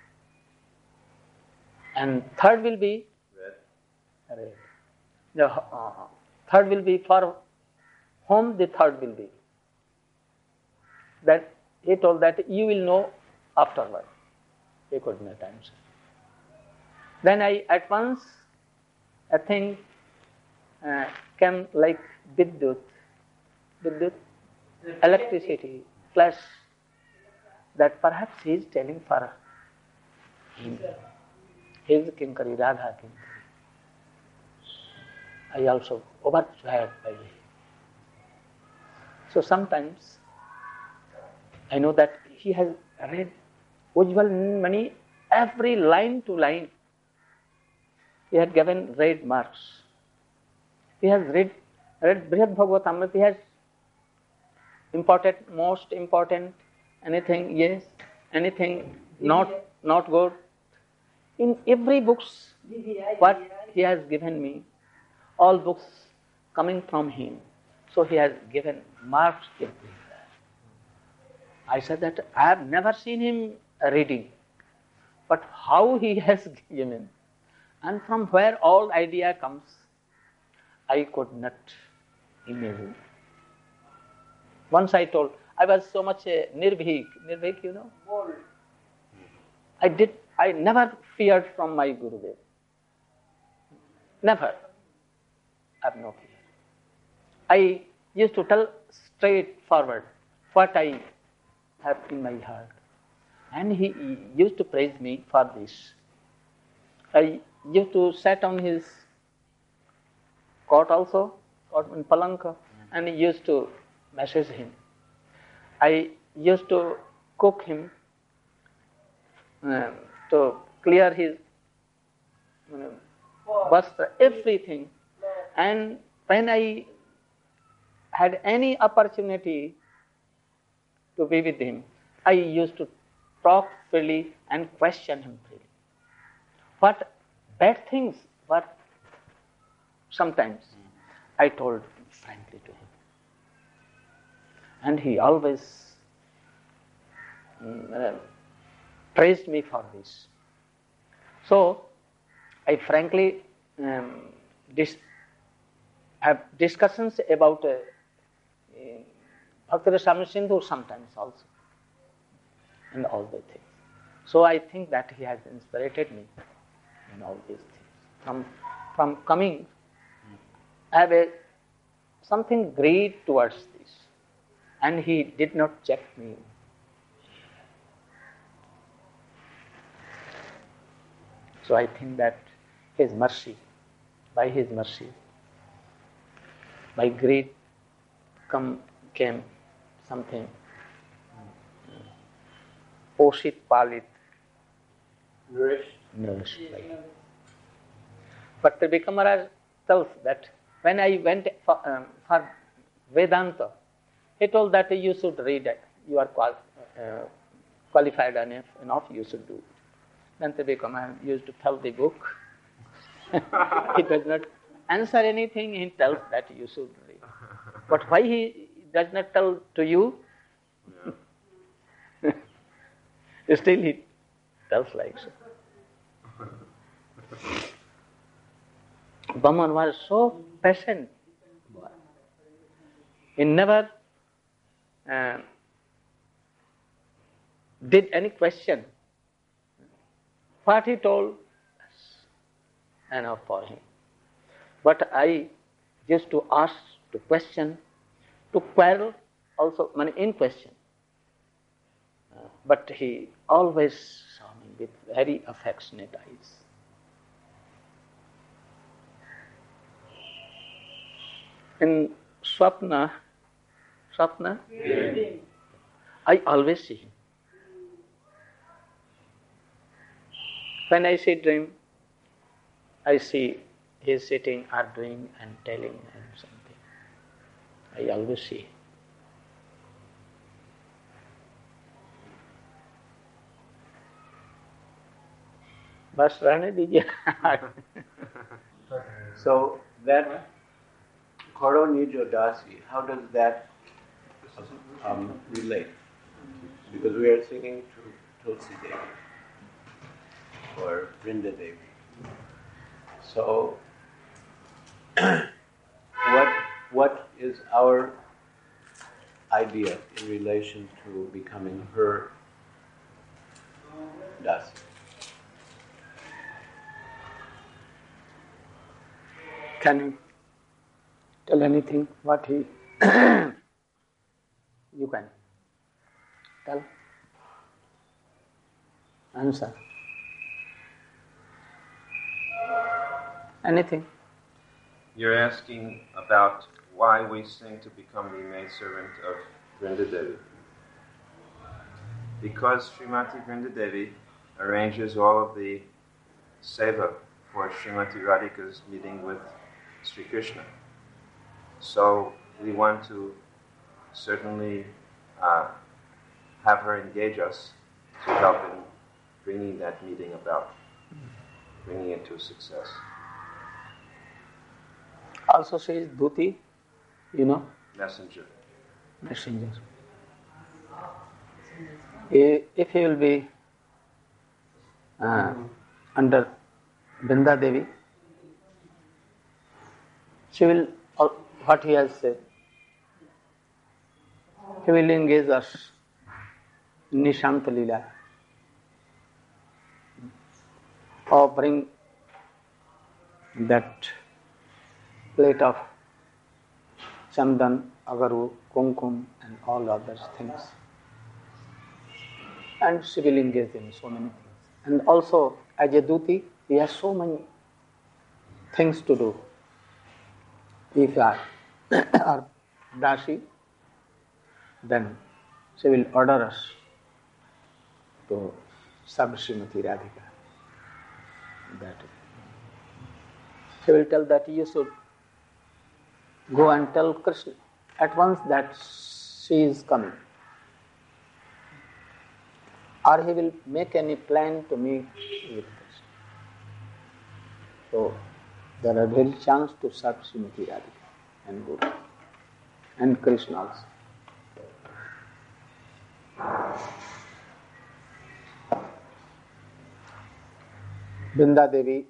And third will be Red. red. The uh, third will be for whom the third will be. That he told that you will know afterward. He could not answer. Then I at once a thing uh, came like Vidyut, Vidyut, electricity, flash, that perhaps he is telling for him. His Kinkari, Radha Kinkari. I also overjoyed by it. So sometimes I know that he has read Ujjwal Mani every line to line. He had given red marks. He has read, read Brihad Bhagavatamrita. He has important, most important, anything yes, anything not not good. In every books, what he has given me, all books coming from him. So he has given marks everywhere. I said that I have never seen him reading, but how he has given, and from where all idea comes, I could not imagine. Once I told, I was so much uh, nirvik, nirvik, you know. Bold. I did, I never feared from my Gurudev. Never. have no fear. I used to tell straightforward what I have in my heart. And he used to praise me for this. I used to sit on his cot also, cot in Palanka, and he used to message him. I used to cook him uh, to clear his you know, vastra, everything. And when I had any opportunity to be with him, I used to talk freely and question him freely. What bad things were sometimes, I told frankly to him. And he always uh, praised me for this. So, I frankly um, dis- have discussions about uh, uh, Bhakti Rasamrita Sindhu sometimes also, and all the things. So I think that he has inspired me in all these things. From, from coming, I have a, something great towards this, and he did not check me. So I think that his mercy, by his mercy, by great come came something. Poshit palit. Nourished. Nourished. But Tribhikam Maharaj tells that when I went for, um, for Vedanta, he told that you should read it. You are qual- uh, qualified enough, enough, you should do it. Then Tribhikam Maharaj used to tell the book. He does not answer anything, he tells that you should read. But why he does not tell to you? Yeah. Still he tells like so. Baman was so patient. He never uh, did any question. What he told, enough for him. But I used to ask, to question, to quarrel also, I mean, in question. Uh, but he always saw me with very affectionate eyes. In Swapna, Swapna, yeah. I always see him. When I see dream, I see he is sitting or doing and telling and something. I always see. बस रहने दीजिए. So that Koro Nijo Dasi, how does that um, relate? Because we are singing to Tulsi Devi or Vrinda Devi. So what what is our idea in relation to becoming her Dasi? Can you tell anything? What he you can tell? Answer. Anything? You're asking about why we sing to become the maidservant of Vrinda Devi. Because Srimati Vrinda Devi arranges all of the seva for Srimati Radhika's meeting with Sri Krishna. So we want to certainly uh, have her engage us to help in bringing that meeting about, bringing it to success. Also she is Dhuti, you know? Messenger. Messenger. If he will be uh, under Vrinda Devi, she will, what he has said, he will engage us in Nishanta Leela or bring that plate of chandan, agaru, kumkum and all other things. And she will engage in so many things. And also, as a duty, he has so many things to do. If you are or Dashi, then she will order us to serve Srimati Radhika. That she will tell that you should go and tell Krishna at once that she is coming. Or he will make any plan to meet with Krishna. So there are very chance to serve Srimati Radhika and Guru and Krishna also. Vrinda Devi,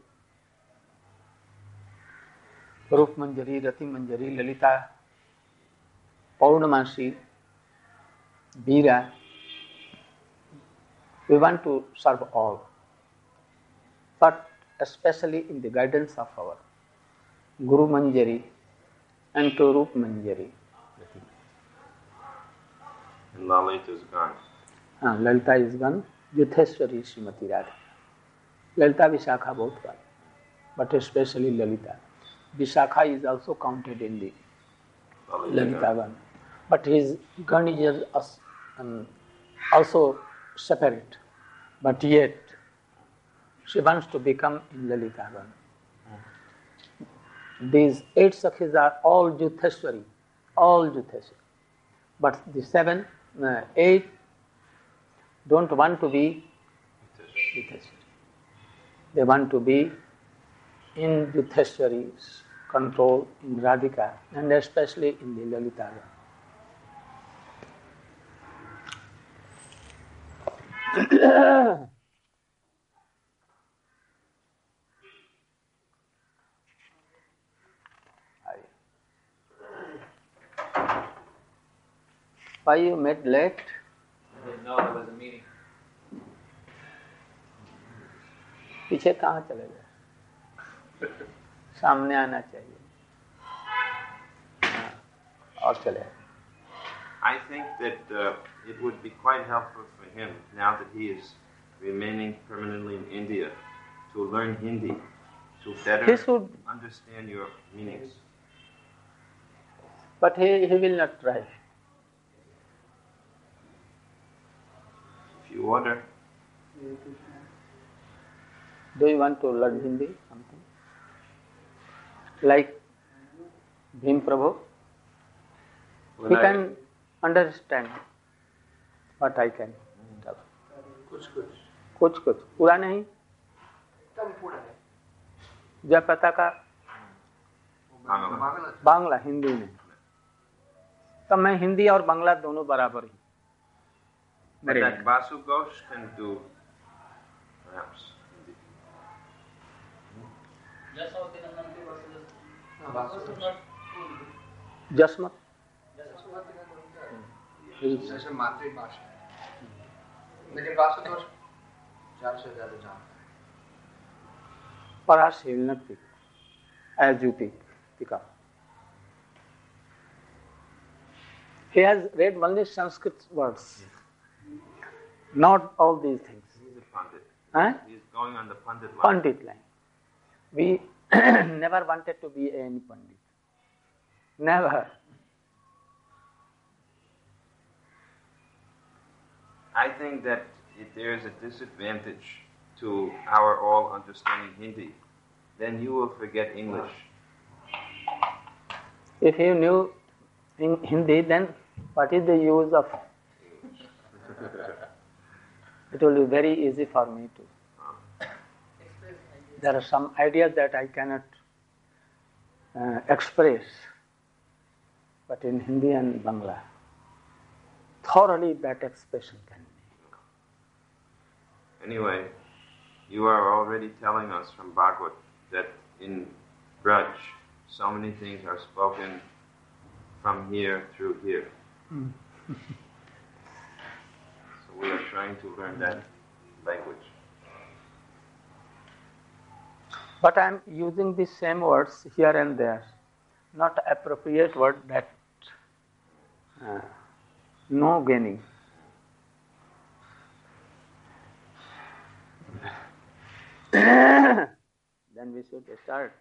Rup Manjari, Rati Manjari, Lalita, Paurnamasi, Veera, we want to serve all, but especially in the guidance of our Guru Manjari and to Rup Manjari. And Lalita is gone. हाँ, Lalita is gone. Yutheshwari Shrimati Radha. Lalita Vishakha both gone, but especially Lalita. Vishakha is also counted in the Lalita Gan, but his gun is um, also separate. But yet, she wants to become in Lalita Gan. These eight Sakhis are all Yuddheshwari, all Yuddheshwari. But the seven, uh, eight don't want to be Yuddheshwari. They want to be in Yuddheshwari's control, in Radhika, and especially in the Lalita Gan. Why you met late? I didn't know there was a meeting. पीछे कहाँ चले गए? सामने आना चाहिए. हाँ, और चले. I think that uh, it would be quite helpful for him, now that he is remaining permanently in India, to learn Hindi, to better He should, understand your meanings. but he, he will not try. If you order, Do you want to learn Hindi? Something like Bhim Prabhu? when He I, can understand what I can tell. कुछ कुछ कुछ कुछ पूरा नहीं. तब पूरा है जब पता का Bangla. बांग्ला, हिंदी नहीं. तब मैं हिंदी और बांग्ला दोनों बराबर ही. But मेरे that Basu Ghosh can do, perhaps. Hindi. just how the Nandi versus not जसमत जैसे मातृभाषा है लेकिन वासुदोष ज्यादा से ज्यादा जानता है. Perhaps he will not pick as you pick, pick up. He has read only Sanskrit words, not all these things. He's a Pandit. Huh? He's going on the Pandit line. Pandit line. We never wanted to be any Pandit. Never. I think that if there is a disadvantage to our all understanding Hindi, then you will forget English. If you knew in Hindi, then what is the use of? It will be very easy for me to. There are some ideas that I cannot uh, express, but in Hindi and Bangla, thoroughly that expression can be. Anyway, you are already telling us from Bhagavad that in Braj, so many things are spoken from here through here. Mm. So we are trying to learn that language. But I am using the same words here and there. not appropriate word, that uh, no gaining. Then we should start.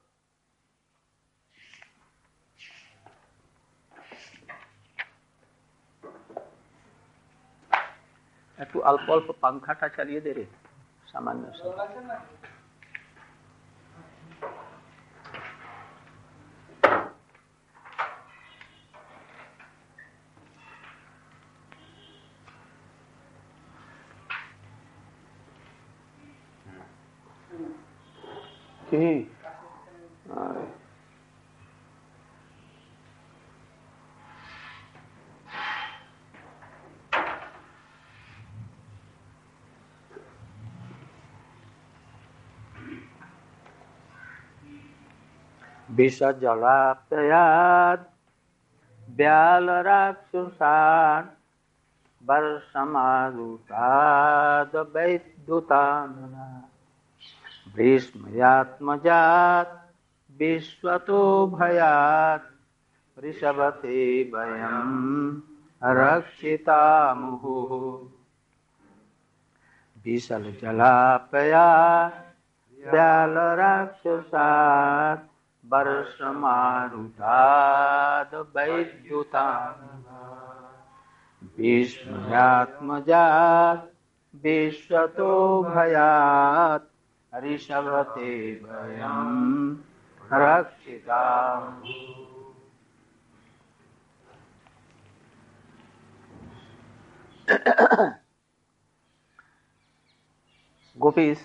একটু অল্প অল্প পাংখাটা চালিয়ে দে রে সামান্য কি Visajalapayaad Vyalarakshusan Varsamadutad Vaidutanana Bhishmayatmajat Vishwato Bhayat Rishabhate Bhayam Rakshitamuhu Visajalapayaad Vyalarakshusan Varsamarutad Vaidyutanana Vishmayatmajat Vishwato Bhayat Rishabhate Bhayam Rakshitam. Gopis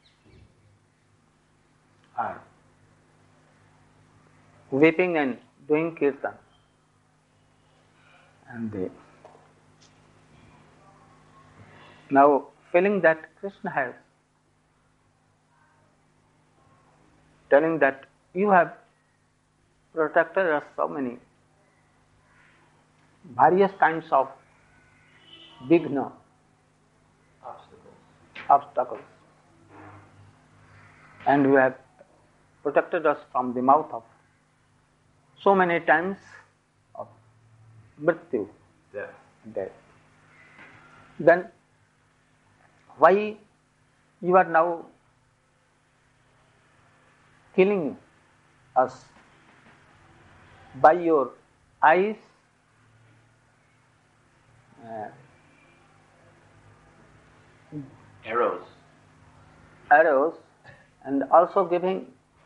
are weeping and doing kirtan, and they now feeling that Krishna has telling that you have protected us so many various kinds of vighna, obstacles, obstacles, and you have protected us from the mouth of so many times of mrityu, death. death. Then why you are now killing us by your eyes, uh, arrows, arrows, and also giving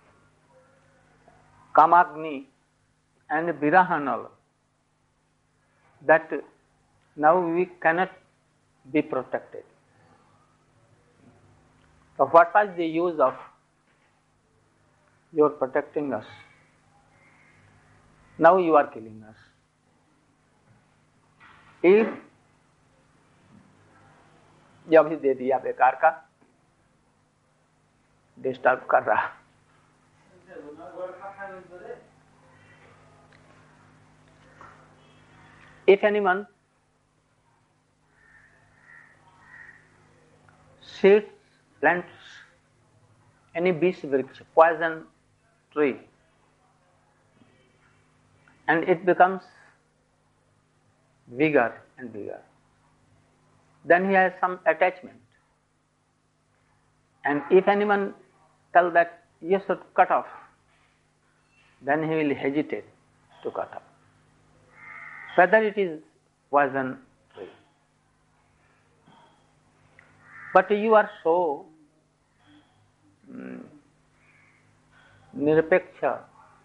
Kamagni and Virahanal, that now we cannot be protected. So what was the use of your protecting us? Now you are killing us. If ये अभी दे दिया बेकार का, disturb कर रहा. If anyone seeds, plants any vish vriksha, poison tree, and it becomes bigger and bigger, then he has some attachment. And if anyone tell that you should cut off, then he will hesitate to cut off, whether it is poison tree. But you are so um, nirpeksha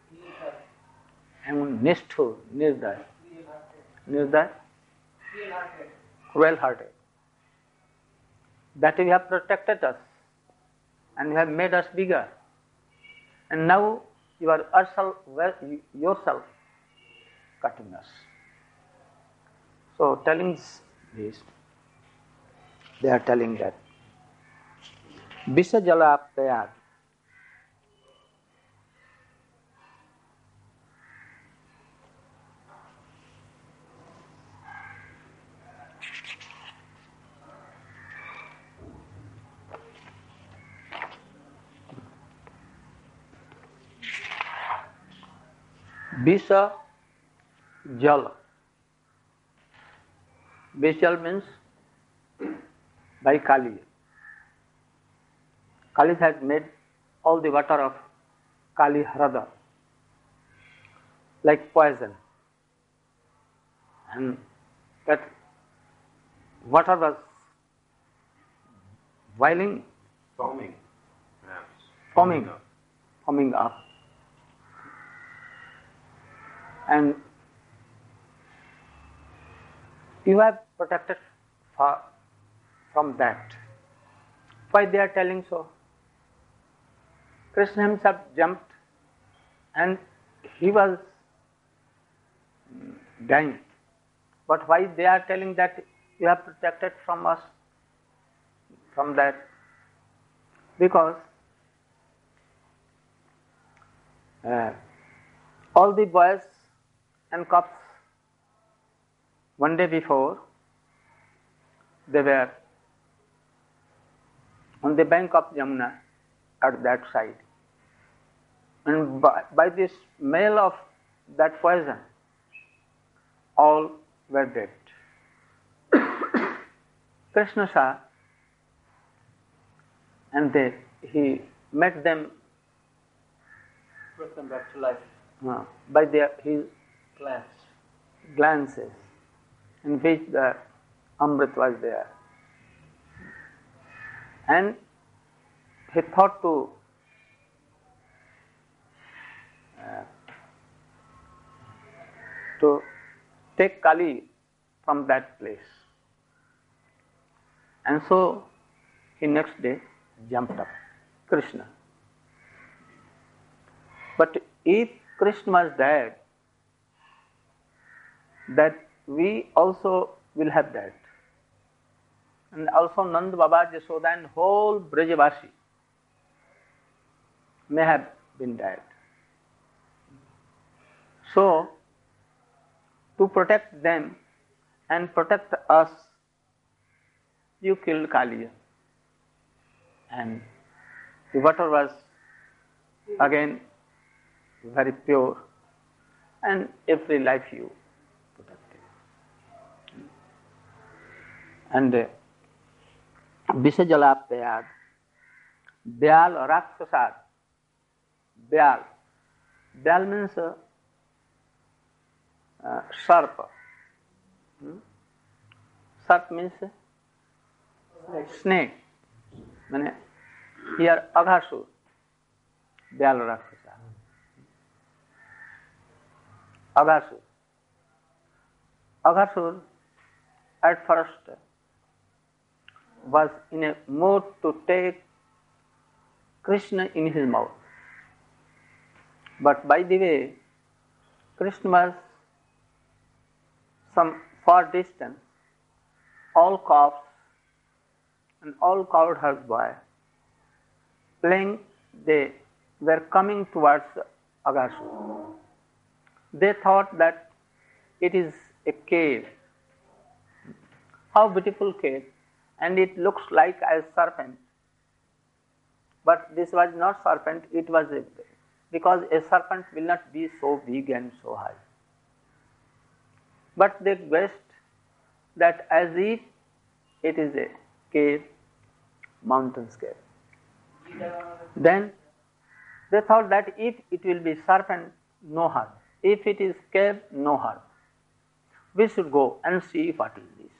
and nishthur, nirdaya, nirdaya, cruel-hearted, that you have protected us and you have made us bigger, and now you are yourself, yourself cutting us. So telling this, they are telling that Visajala Apayat, Bisa Jal. Visal means by Kali. Kali has made all the water of Kali Hrada like poison. And that water was boiling, Foaming. Yeah. foaming, foaming up. And you have protected for, from that. Why they are telling so? Krishna himself jumped and he was dying. But why they are telling that you have protected from us, from that? Because uh, all the boys and cubs one day before, they were on the bank of Yamuna at that side. And by, by the smell of that poison, all were dead. Krishna saw, and they, he met them, Brought them back to life. uh, by their his Glance. glances, in which the Amrit was there. And he thought to uh, to take Kali from that place. And so he next day jumped up, Krishna. But if Krishna was dead, that we also will have that. And also Nand Baba, Jasoda and whole Brajavasi may have been dead. So, to protect them and protect us, you killed Kaliya. And the water was again very pure, and every life you protected. And uh, Visajalapayad, Byal Rakshasad, Byal. Byal means uh, uh, sharp. Hmm? Sharp means uh, snake. Mane, here Aghasur, Byal Rakshasad. Aghasur. Aghasur at first was in a mood to take Krishna in his mouth. But by the way, Krishna was some far distance, all calves and all cowherd boy playing, they were coming towards Aghasur. They thought that it is a cave. How beautiful cave, and it looks like a serpent. But this was not serpent, it was a, because a serpent will not be so big and so high. But they guessed that as if it is a cave, mountain cave. Then they thought that if it will be serpent, no harm. If it is cave, no harm. We should go and see what is this.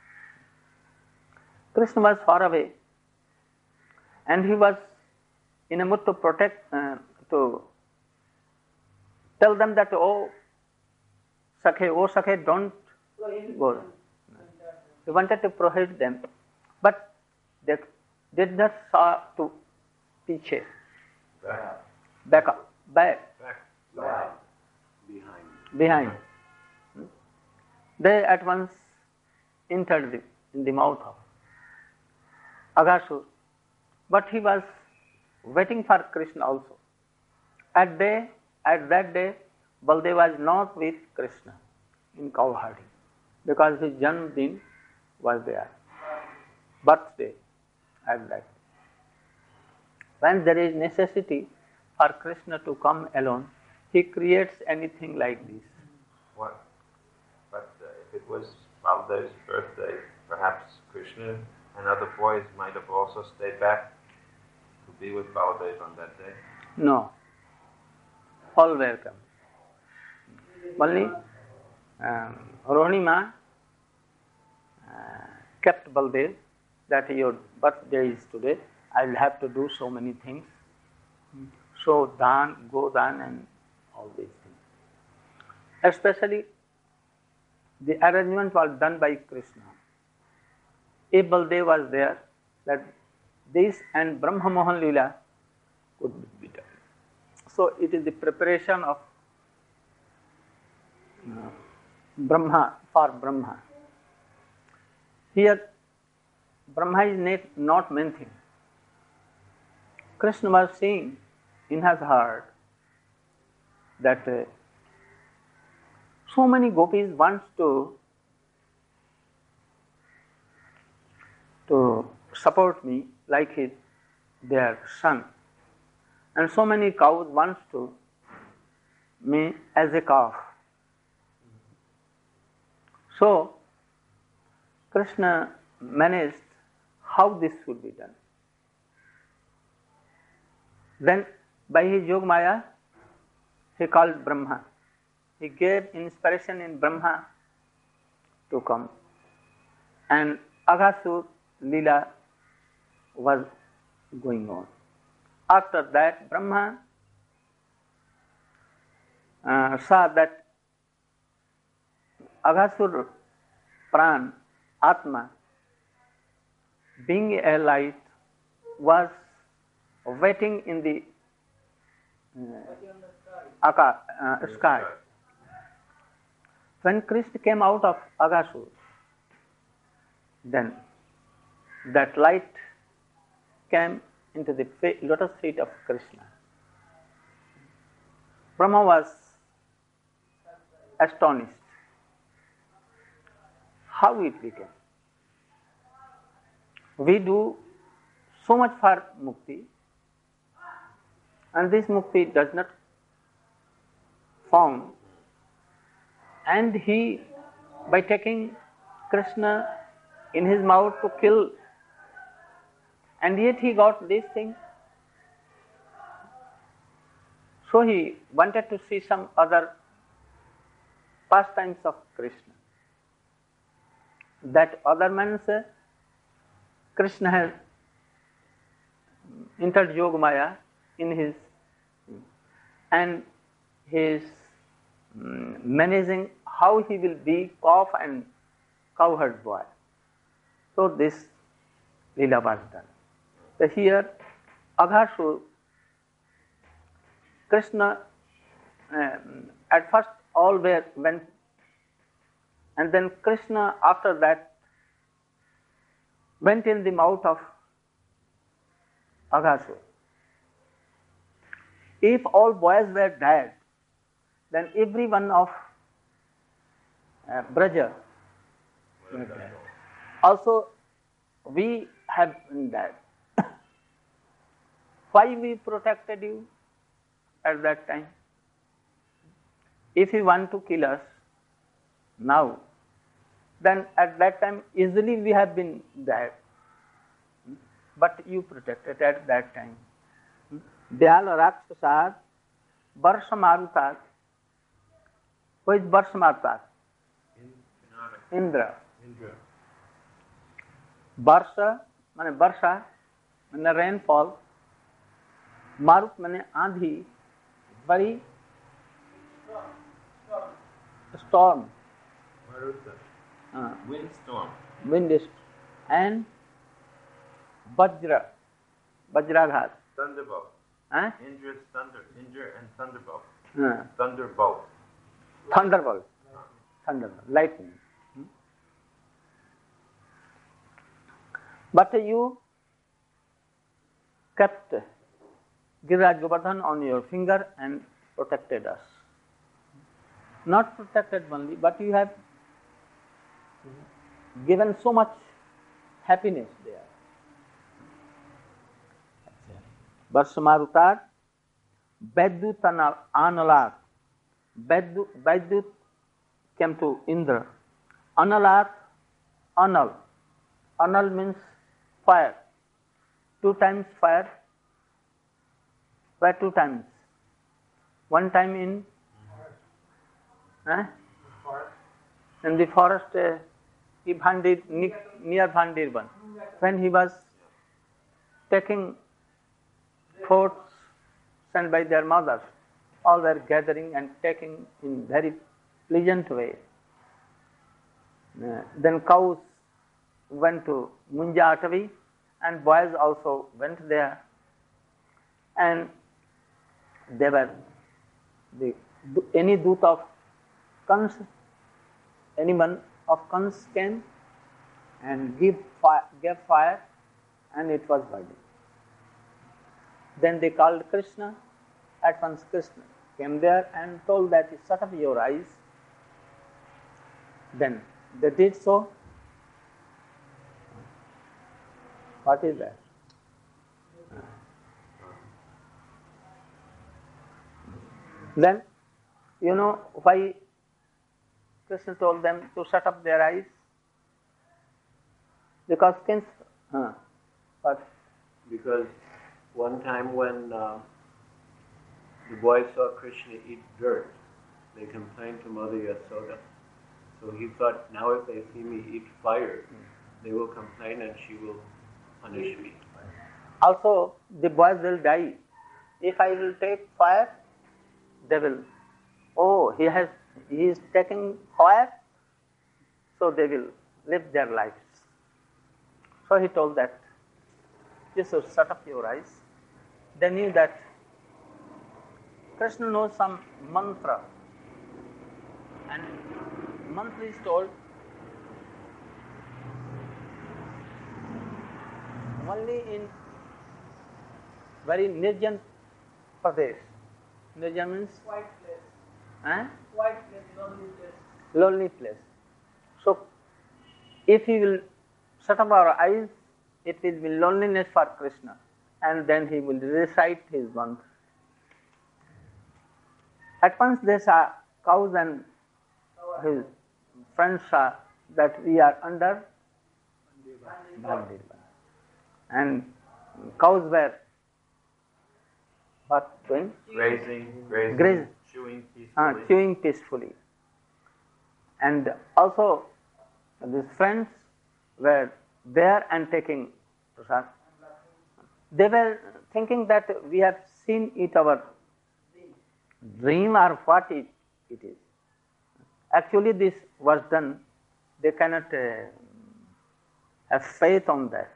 Krishna was far away, and he was in a mood to protect, uh, to tell them that, oh, Sakhe, oh Sakhe, don't go. He wanted to prohibit them, but they did not saw to piche, Back. back up, back, Back. Behind. Behind. behind. They at once entered the, in the mouth of Aghasur, but he was waiting for Krishna also. At day, at that day, Baldev was not with Krishna in cowherding, because his Janmdin was there, birthday at that. When there is necessity for Krishna to come alone, he creates anything like this. What? But uh, if it was Baldeva's birthday, perhaps Krishna and other boys might have also stayed back to be with Baldev on that day. No. All welcome. Only um, Rohini Ma uh, kept Baldev that your birthday is today. I will have to do so many things. So Dan, go Dan and all these things. Especially the arrangement was done by Krishna. If Baldev was there, that this and Brahma Mohan Leela could be done. So it is the preparation of uh, Brahma for Brahma. Here, Brahma is not main thing. Krishna was saying in his heart that uh, so many gopis wants to to support me like his their son, and so many cows wants to me as a calf. So Krishna managed how this should be done. Then by his Yog Maya, he called Brahma. He gave inspiration in Brahma to come. And Aghasur Leela was going on. After that, Brahma uh, saw that Aghasur Pran, Atma, being a light, was waiting in the uh, aka, uh, sky. When Krishna came out of Aghasur, then that light came into the lotus feet of Krishna. Brahma was astonished. How it became? We do so much for mukti, and this mukti does not found, and he, by taking Krishna in his mouth to kill, and yet he got this thing. So he wanted to see some other pastimes of Krishna. That other means uh, Krishna has entered Yog Maya in his, and he is um, managing how he will be calf and cowherd boy. So this Leela was done. So here, Aghasur, Krishna, um, at first all were went, and then Krishna after that went in the mouth of Aghasur. If all boys were dead, then every one of uh, Braja were dead. Also, we have been dead. Why we protected you at that time? If you want to kill us now, then at that time easily we have been dead. But you protected at that time. Dyal Rakshasad, Varsha Marutat. Who is Varsha Marutat? Indra. Indra. Varsha, means Varsha, means rainfall. Marut means Andhi, very storm. Maruta. Uh, Windstorm. Wind and Vajra, Vajraghat. Thunderbolt. Huh? Indra's thunder. Indra and thunderbolt. Uh, Thunderbolt. thunderbolt, thunderbolt, lightning. Hmm? But you kept Giriraj Govardhan on your finger and protected us. Not protected only, but you have given so much happiness there. Varsha Marutar, Vaidut Analak, Vaidyut, Vaidyut came to Indra. Analat, Anal. Anal means fire. Two times fire. Why two times? One time in eh? in the forest uh, Bhandir, near Bhandirban, when he was taking fruits sent by their mothers, all were gathering and taking in very pleasant way. Uh, then cows went to Munja Atavi and boys also went there, and they were the any doot of Kans, anyone of Kans came and give fire, gave fire, and it was burning. Then they called Krishna. At once Krishna came there and told that, shut up your eyes. Then they did so. What is that? Then, you know why Krishna told them to shut up their eyes? Because Kins, huh, what? Because one time when uh, the boys saw Krishna eat dirt, they complained to Mother Yasoda. So he thought, now if they see me eat fire, they will complain and she will punish me. Also, the boys will die. If I will take fire, they will, oh, he has, he is taking fire, so they will live their lives. So he told that, you should shut up your eyes. They knew that Krishna knows some mantra, and mantra is told only in very Nirjan Pradesh. Nirjan means? White place. Eh? White place, lonely place. Lonely place. So, if he will shut up our eyes, it will be loneliness for Krishna, and then he will recite his mantra. At once they saw cows and his friends saw that we are under Bhandirban. And cows were what doing? Grazing, grazing, Graze. chewing peacefully. Uh, chewing peacefully. And also these friends were there and taking prasad. They were thinking that we have seen it our dream or what it, it is. Actually this was done, they cannot uh, have faith on that.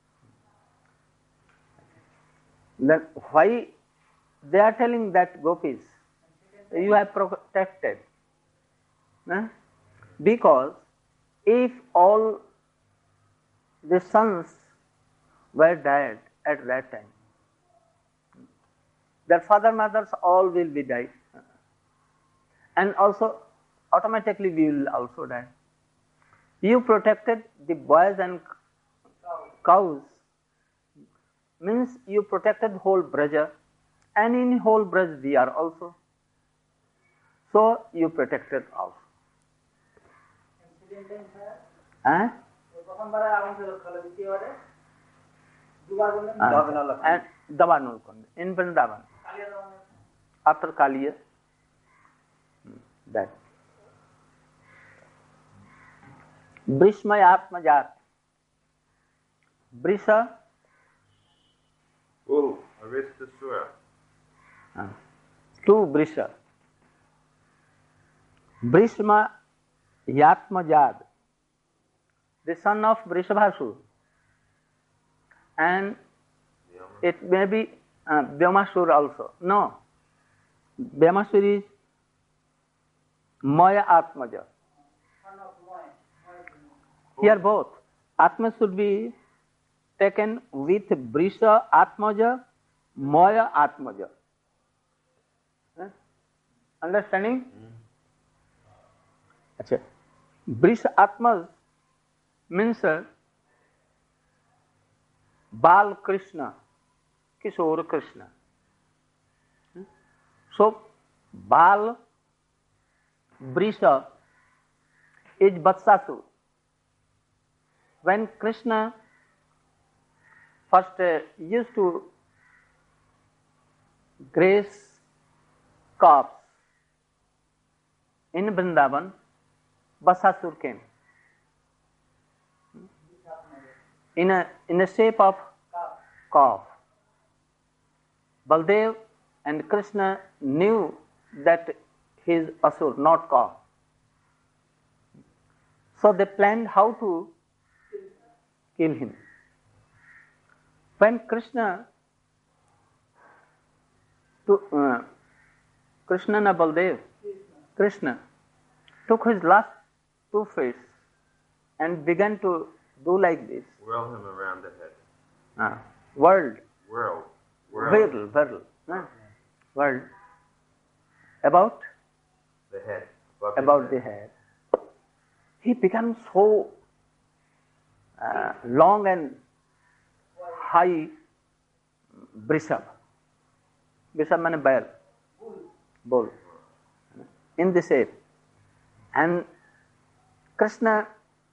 Then why they are telling that gopis, you have protected? Huh? Because if all the sons were dead at that time, their father, mothers all will be died. And also automatically we will also die. You protected the boys and cows, means you protected whole Braja, and in whole Braja we are also. So you protected also. Huh? And Davanulkund in Vrindavan. After Kaliya, that. Brishma Atmajat. Brisha. Oh, Aristasura. Uh, two Brisha. Brishma Yatmajad, the son of Vrishabhasur, and it may be uh, Vyomasur also. No, Vyomasur is Maya Atmaja. Here both. Atma should be taken with Brisha Atmaja, Maya Atmaja. Huh? Understanding? Achha. Brisha Atmas means uh, Bal Krishna, Kishore Krishna. So, Bal Brisha is Vatsasur. When Krishna first uh, used to grace calves in Vrindavan, Vatsasur came in a in a shape of calf. Baldev and Krishna knew that he is Asur, not calf. So they planned how to kill him. When Krishna to uh, Krishna na Baldev, Krishna took his last two fists and began to do like this. Whirl him around the head. Uh, world. Whirl. Whirl. Whirl, whirl. Uh, world. About? The head. Above his About head. the head. He becomes so uh, long and high Brishab. Brishab means bear. Bull. In the shape. And Krishna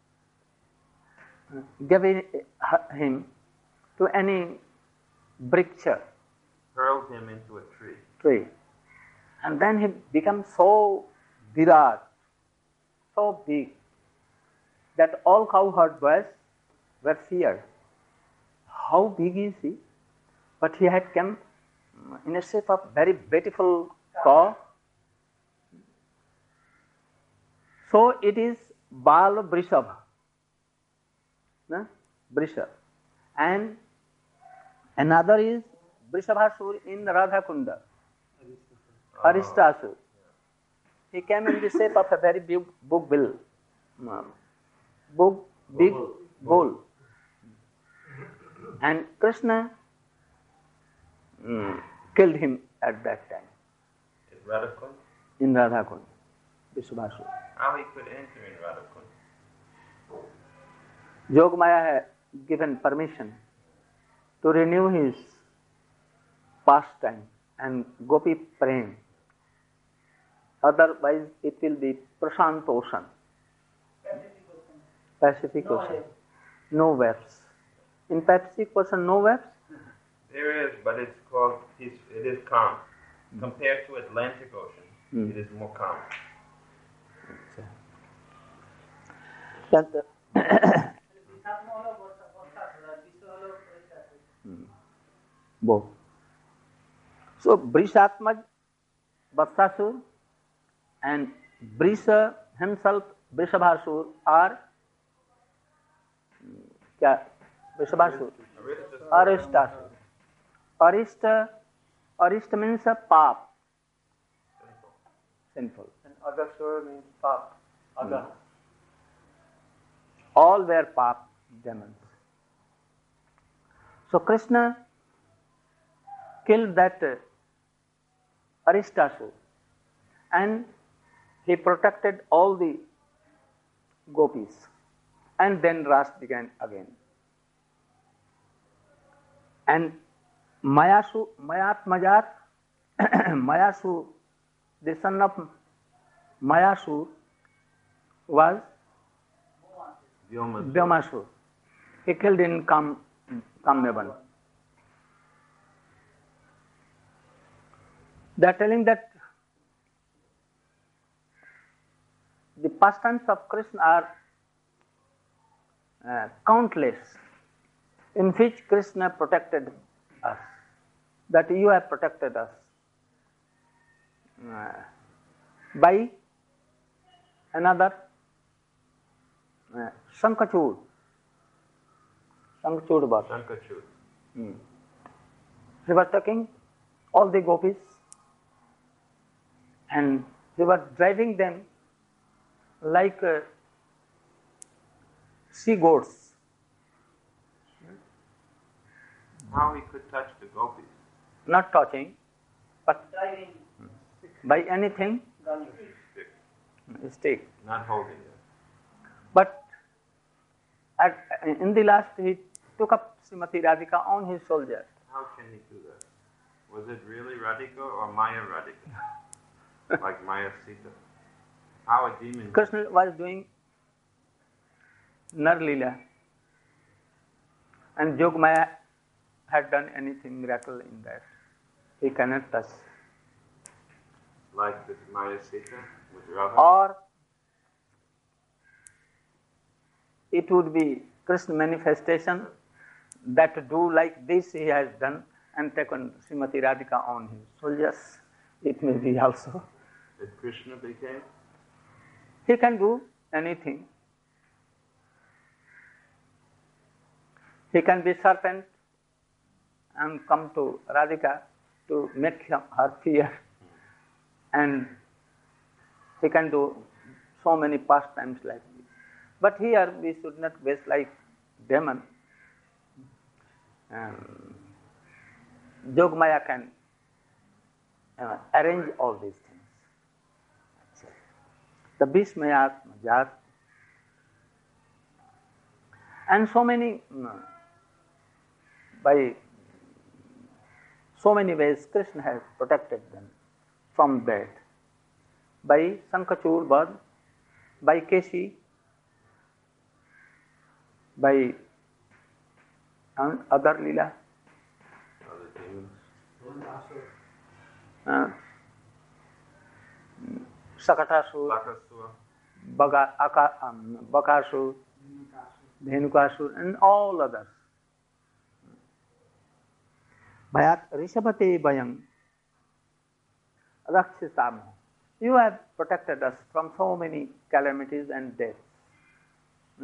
gave it, him to any briksha, Hurled him into a tree. tree. And then he becomes so virat, so big, that all cowherd boys were feared. How big is he? But he had come in a shape of very beautiful cow. So it is Bal Brishabha. No? Brishabha. And another is Brishabhasur in Radha Kunda. Aristasur. He came in the shape of a very big big bill. Big, big bull. And Krishna mm, killed him at that time In Radhakund? in Radha Kunda. Brishabhasur. How he could enter in Radhakund? Yogamaya had given permission to renew his pastime and Gopi Prem. Otherwise, it will be Prashant Ocean, Pacific Ocean. No waves. In Pacific Ocean, no waves. There is, but it's called, peace, it is calm. Compared to Atlantic Ocean, Hmm. it is more calm. That, both. So Brishatmaj, Vatsasur, and Brisa himself, Brishabhasur, are क्या Brishabhasur? Aristasur. Arista, Arista means a pap, sinful. And Agasura means pop. Aga. All were pap demons. So Krishna killed that uh, Aristasur and he protected all the gopis. And then Ras began again. And Mayasu, Mayat Majat, Mayasu, the son of Mayasur was Vyomasur. Vyomasur. He killed in Kam, Kamyavan. They are telling that the pastimes of Krishna are uh, countless, in which Krishna protected us, that you have protected us uh, by another uh, Shankachud. Shankachud was. Shankachud. Hmm. He was taking all the gopis and he was driving them like uh, sea goats. How he could touch the gopis? Not touching, but by anything, Stick. stick. Not holding it. But at, in the last, he took up Srimati Radhika on his shoulders. How can he do that? Was it really Radhika or Maya Radhika? Like Maya Sita? How a demon. Krishna was doing Nar Leela, and Yogamaya had done anything miracle in that. He cannot touch. Like with Maya Sita, with Radha. Or it would be Krishna manifestation that do like this he has done and taken Srimati Radhika on him. So yes, it may be also. That Krishna became? He can do anything. He can be serpent and come to Radhika to make him, her fear. And he can do so many pastimes like this. But here we should not waste like demon. Um, Yogamaya can uh, arrange all these things. The Bhismayat, Jat, and so many, uh, by so many ways Krishna has protected them from that. By Sankachur Bad, by Keshi, by um, other Leela, Other demons. uh, Sakatasur, Lakasura. Baga, Aka, um, Bakasur, Dhenukasur, and all others. Bhayat Rishabhate Bhayang Rakshisam. You have protected us from so many calamities and deaths. Hmm?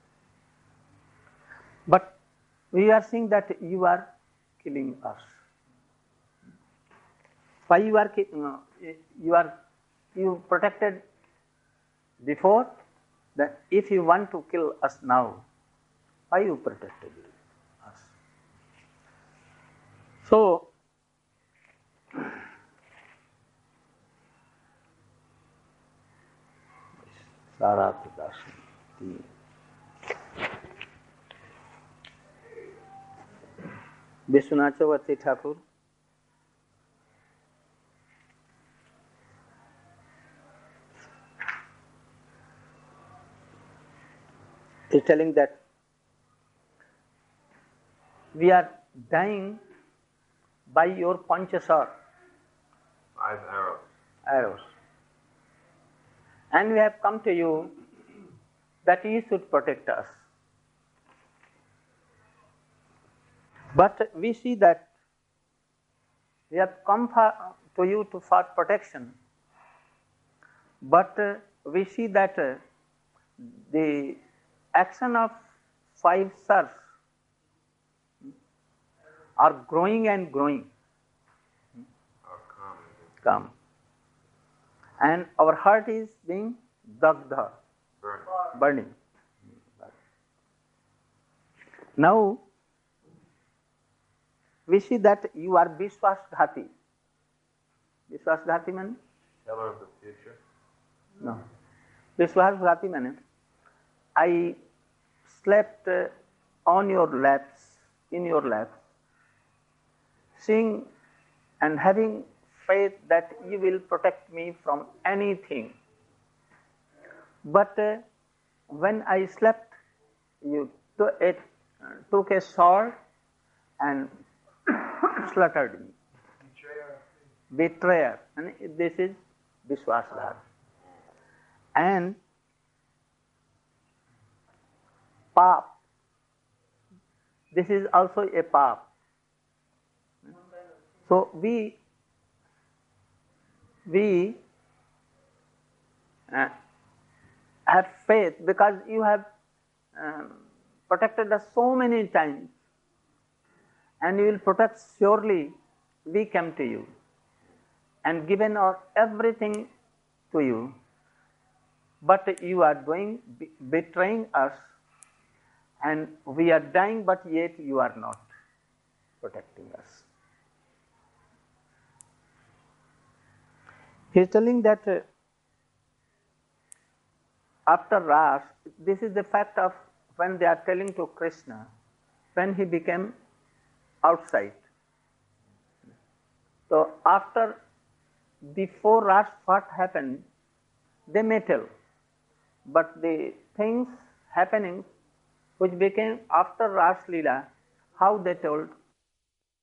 But we are seeing that you are killing us. Why you are ki- uh, you are you protected before? That if you want to kill us now, why you protected us? So Sarapadasan. Vishwanath Chakravarti Thakur is telling that we are dying by your panchasar, Five arrows. arrows. And we have come to you that you should protect us. But we see that we have come for, to you to for protection, but uh, we see that uh, the action of five stars are growing and growing. Or come. Come. And our heart is being dagdha, Burn. burning. Now, we see that you are Vishwasghati. Vishwasghati means? Teller of the future. No. Vishwasghati means, I slept uh, on your laps, in your laps, seeing and having faith that you will protect me from anything. But uh, when I slept, you took a, uh, took a sword and slaughtered me. Betrayer. And this is Vishwasghati. And Pap. This is also a Pap. So we we uh, have faith because you have um, protected us so many times, and you will protect surely. We come to you and given our everything to you, but you are doing betraying us, and we are dying, but yet you are not protecting us. He is telling that uh, after Ras, this is the fact of when they are telling to Krishna, when he became outside. So after, before Ras, what happened? they may tell. But the things happening which became after Ras Leela, how they told,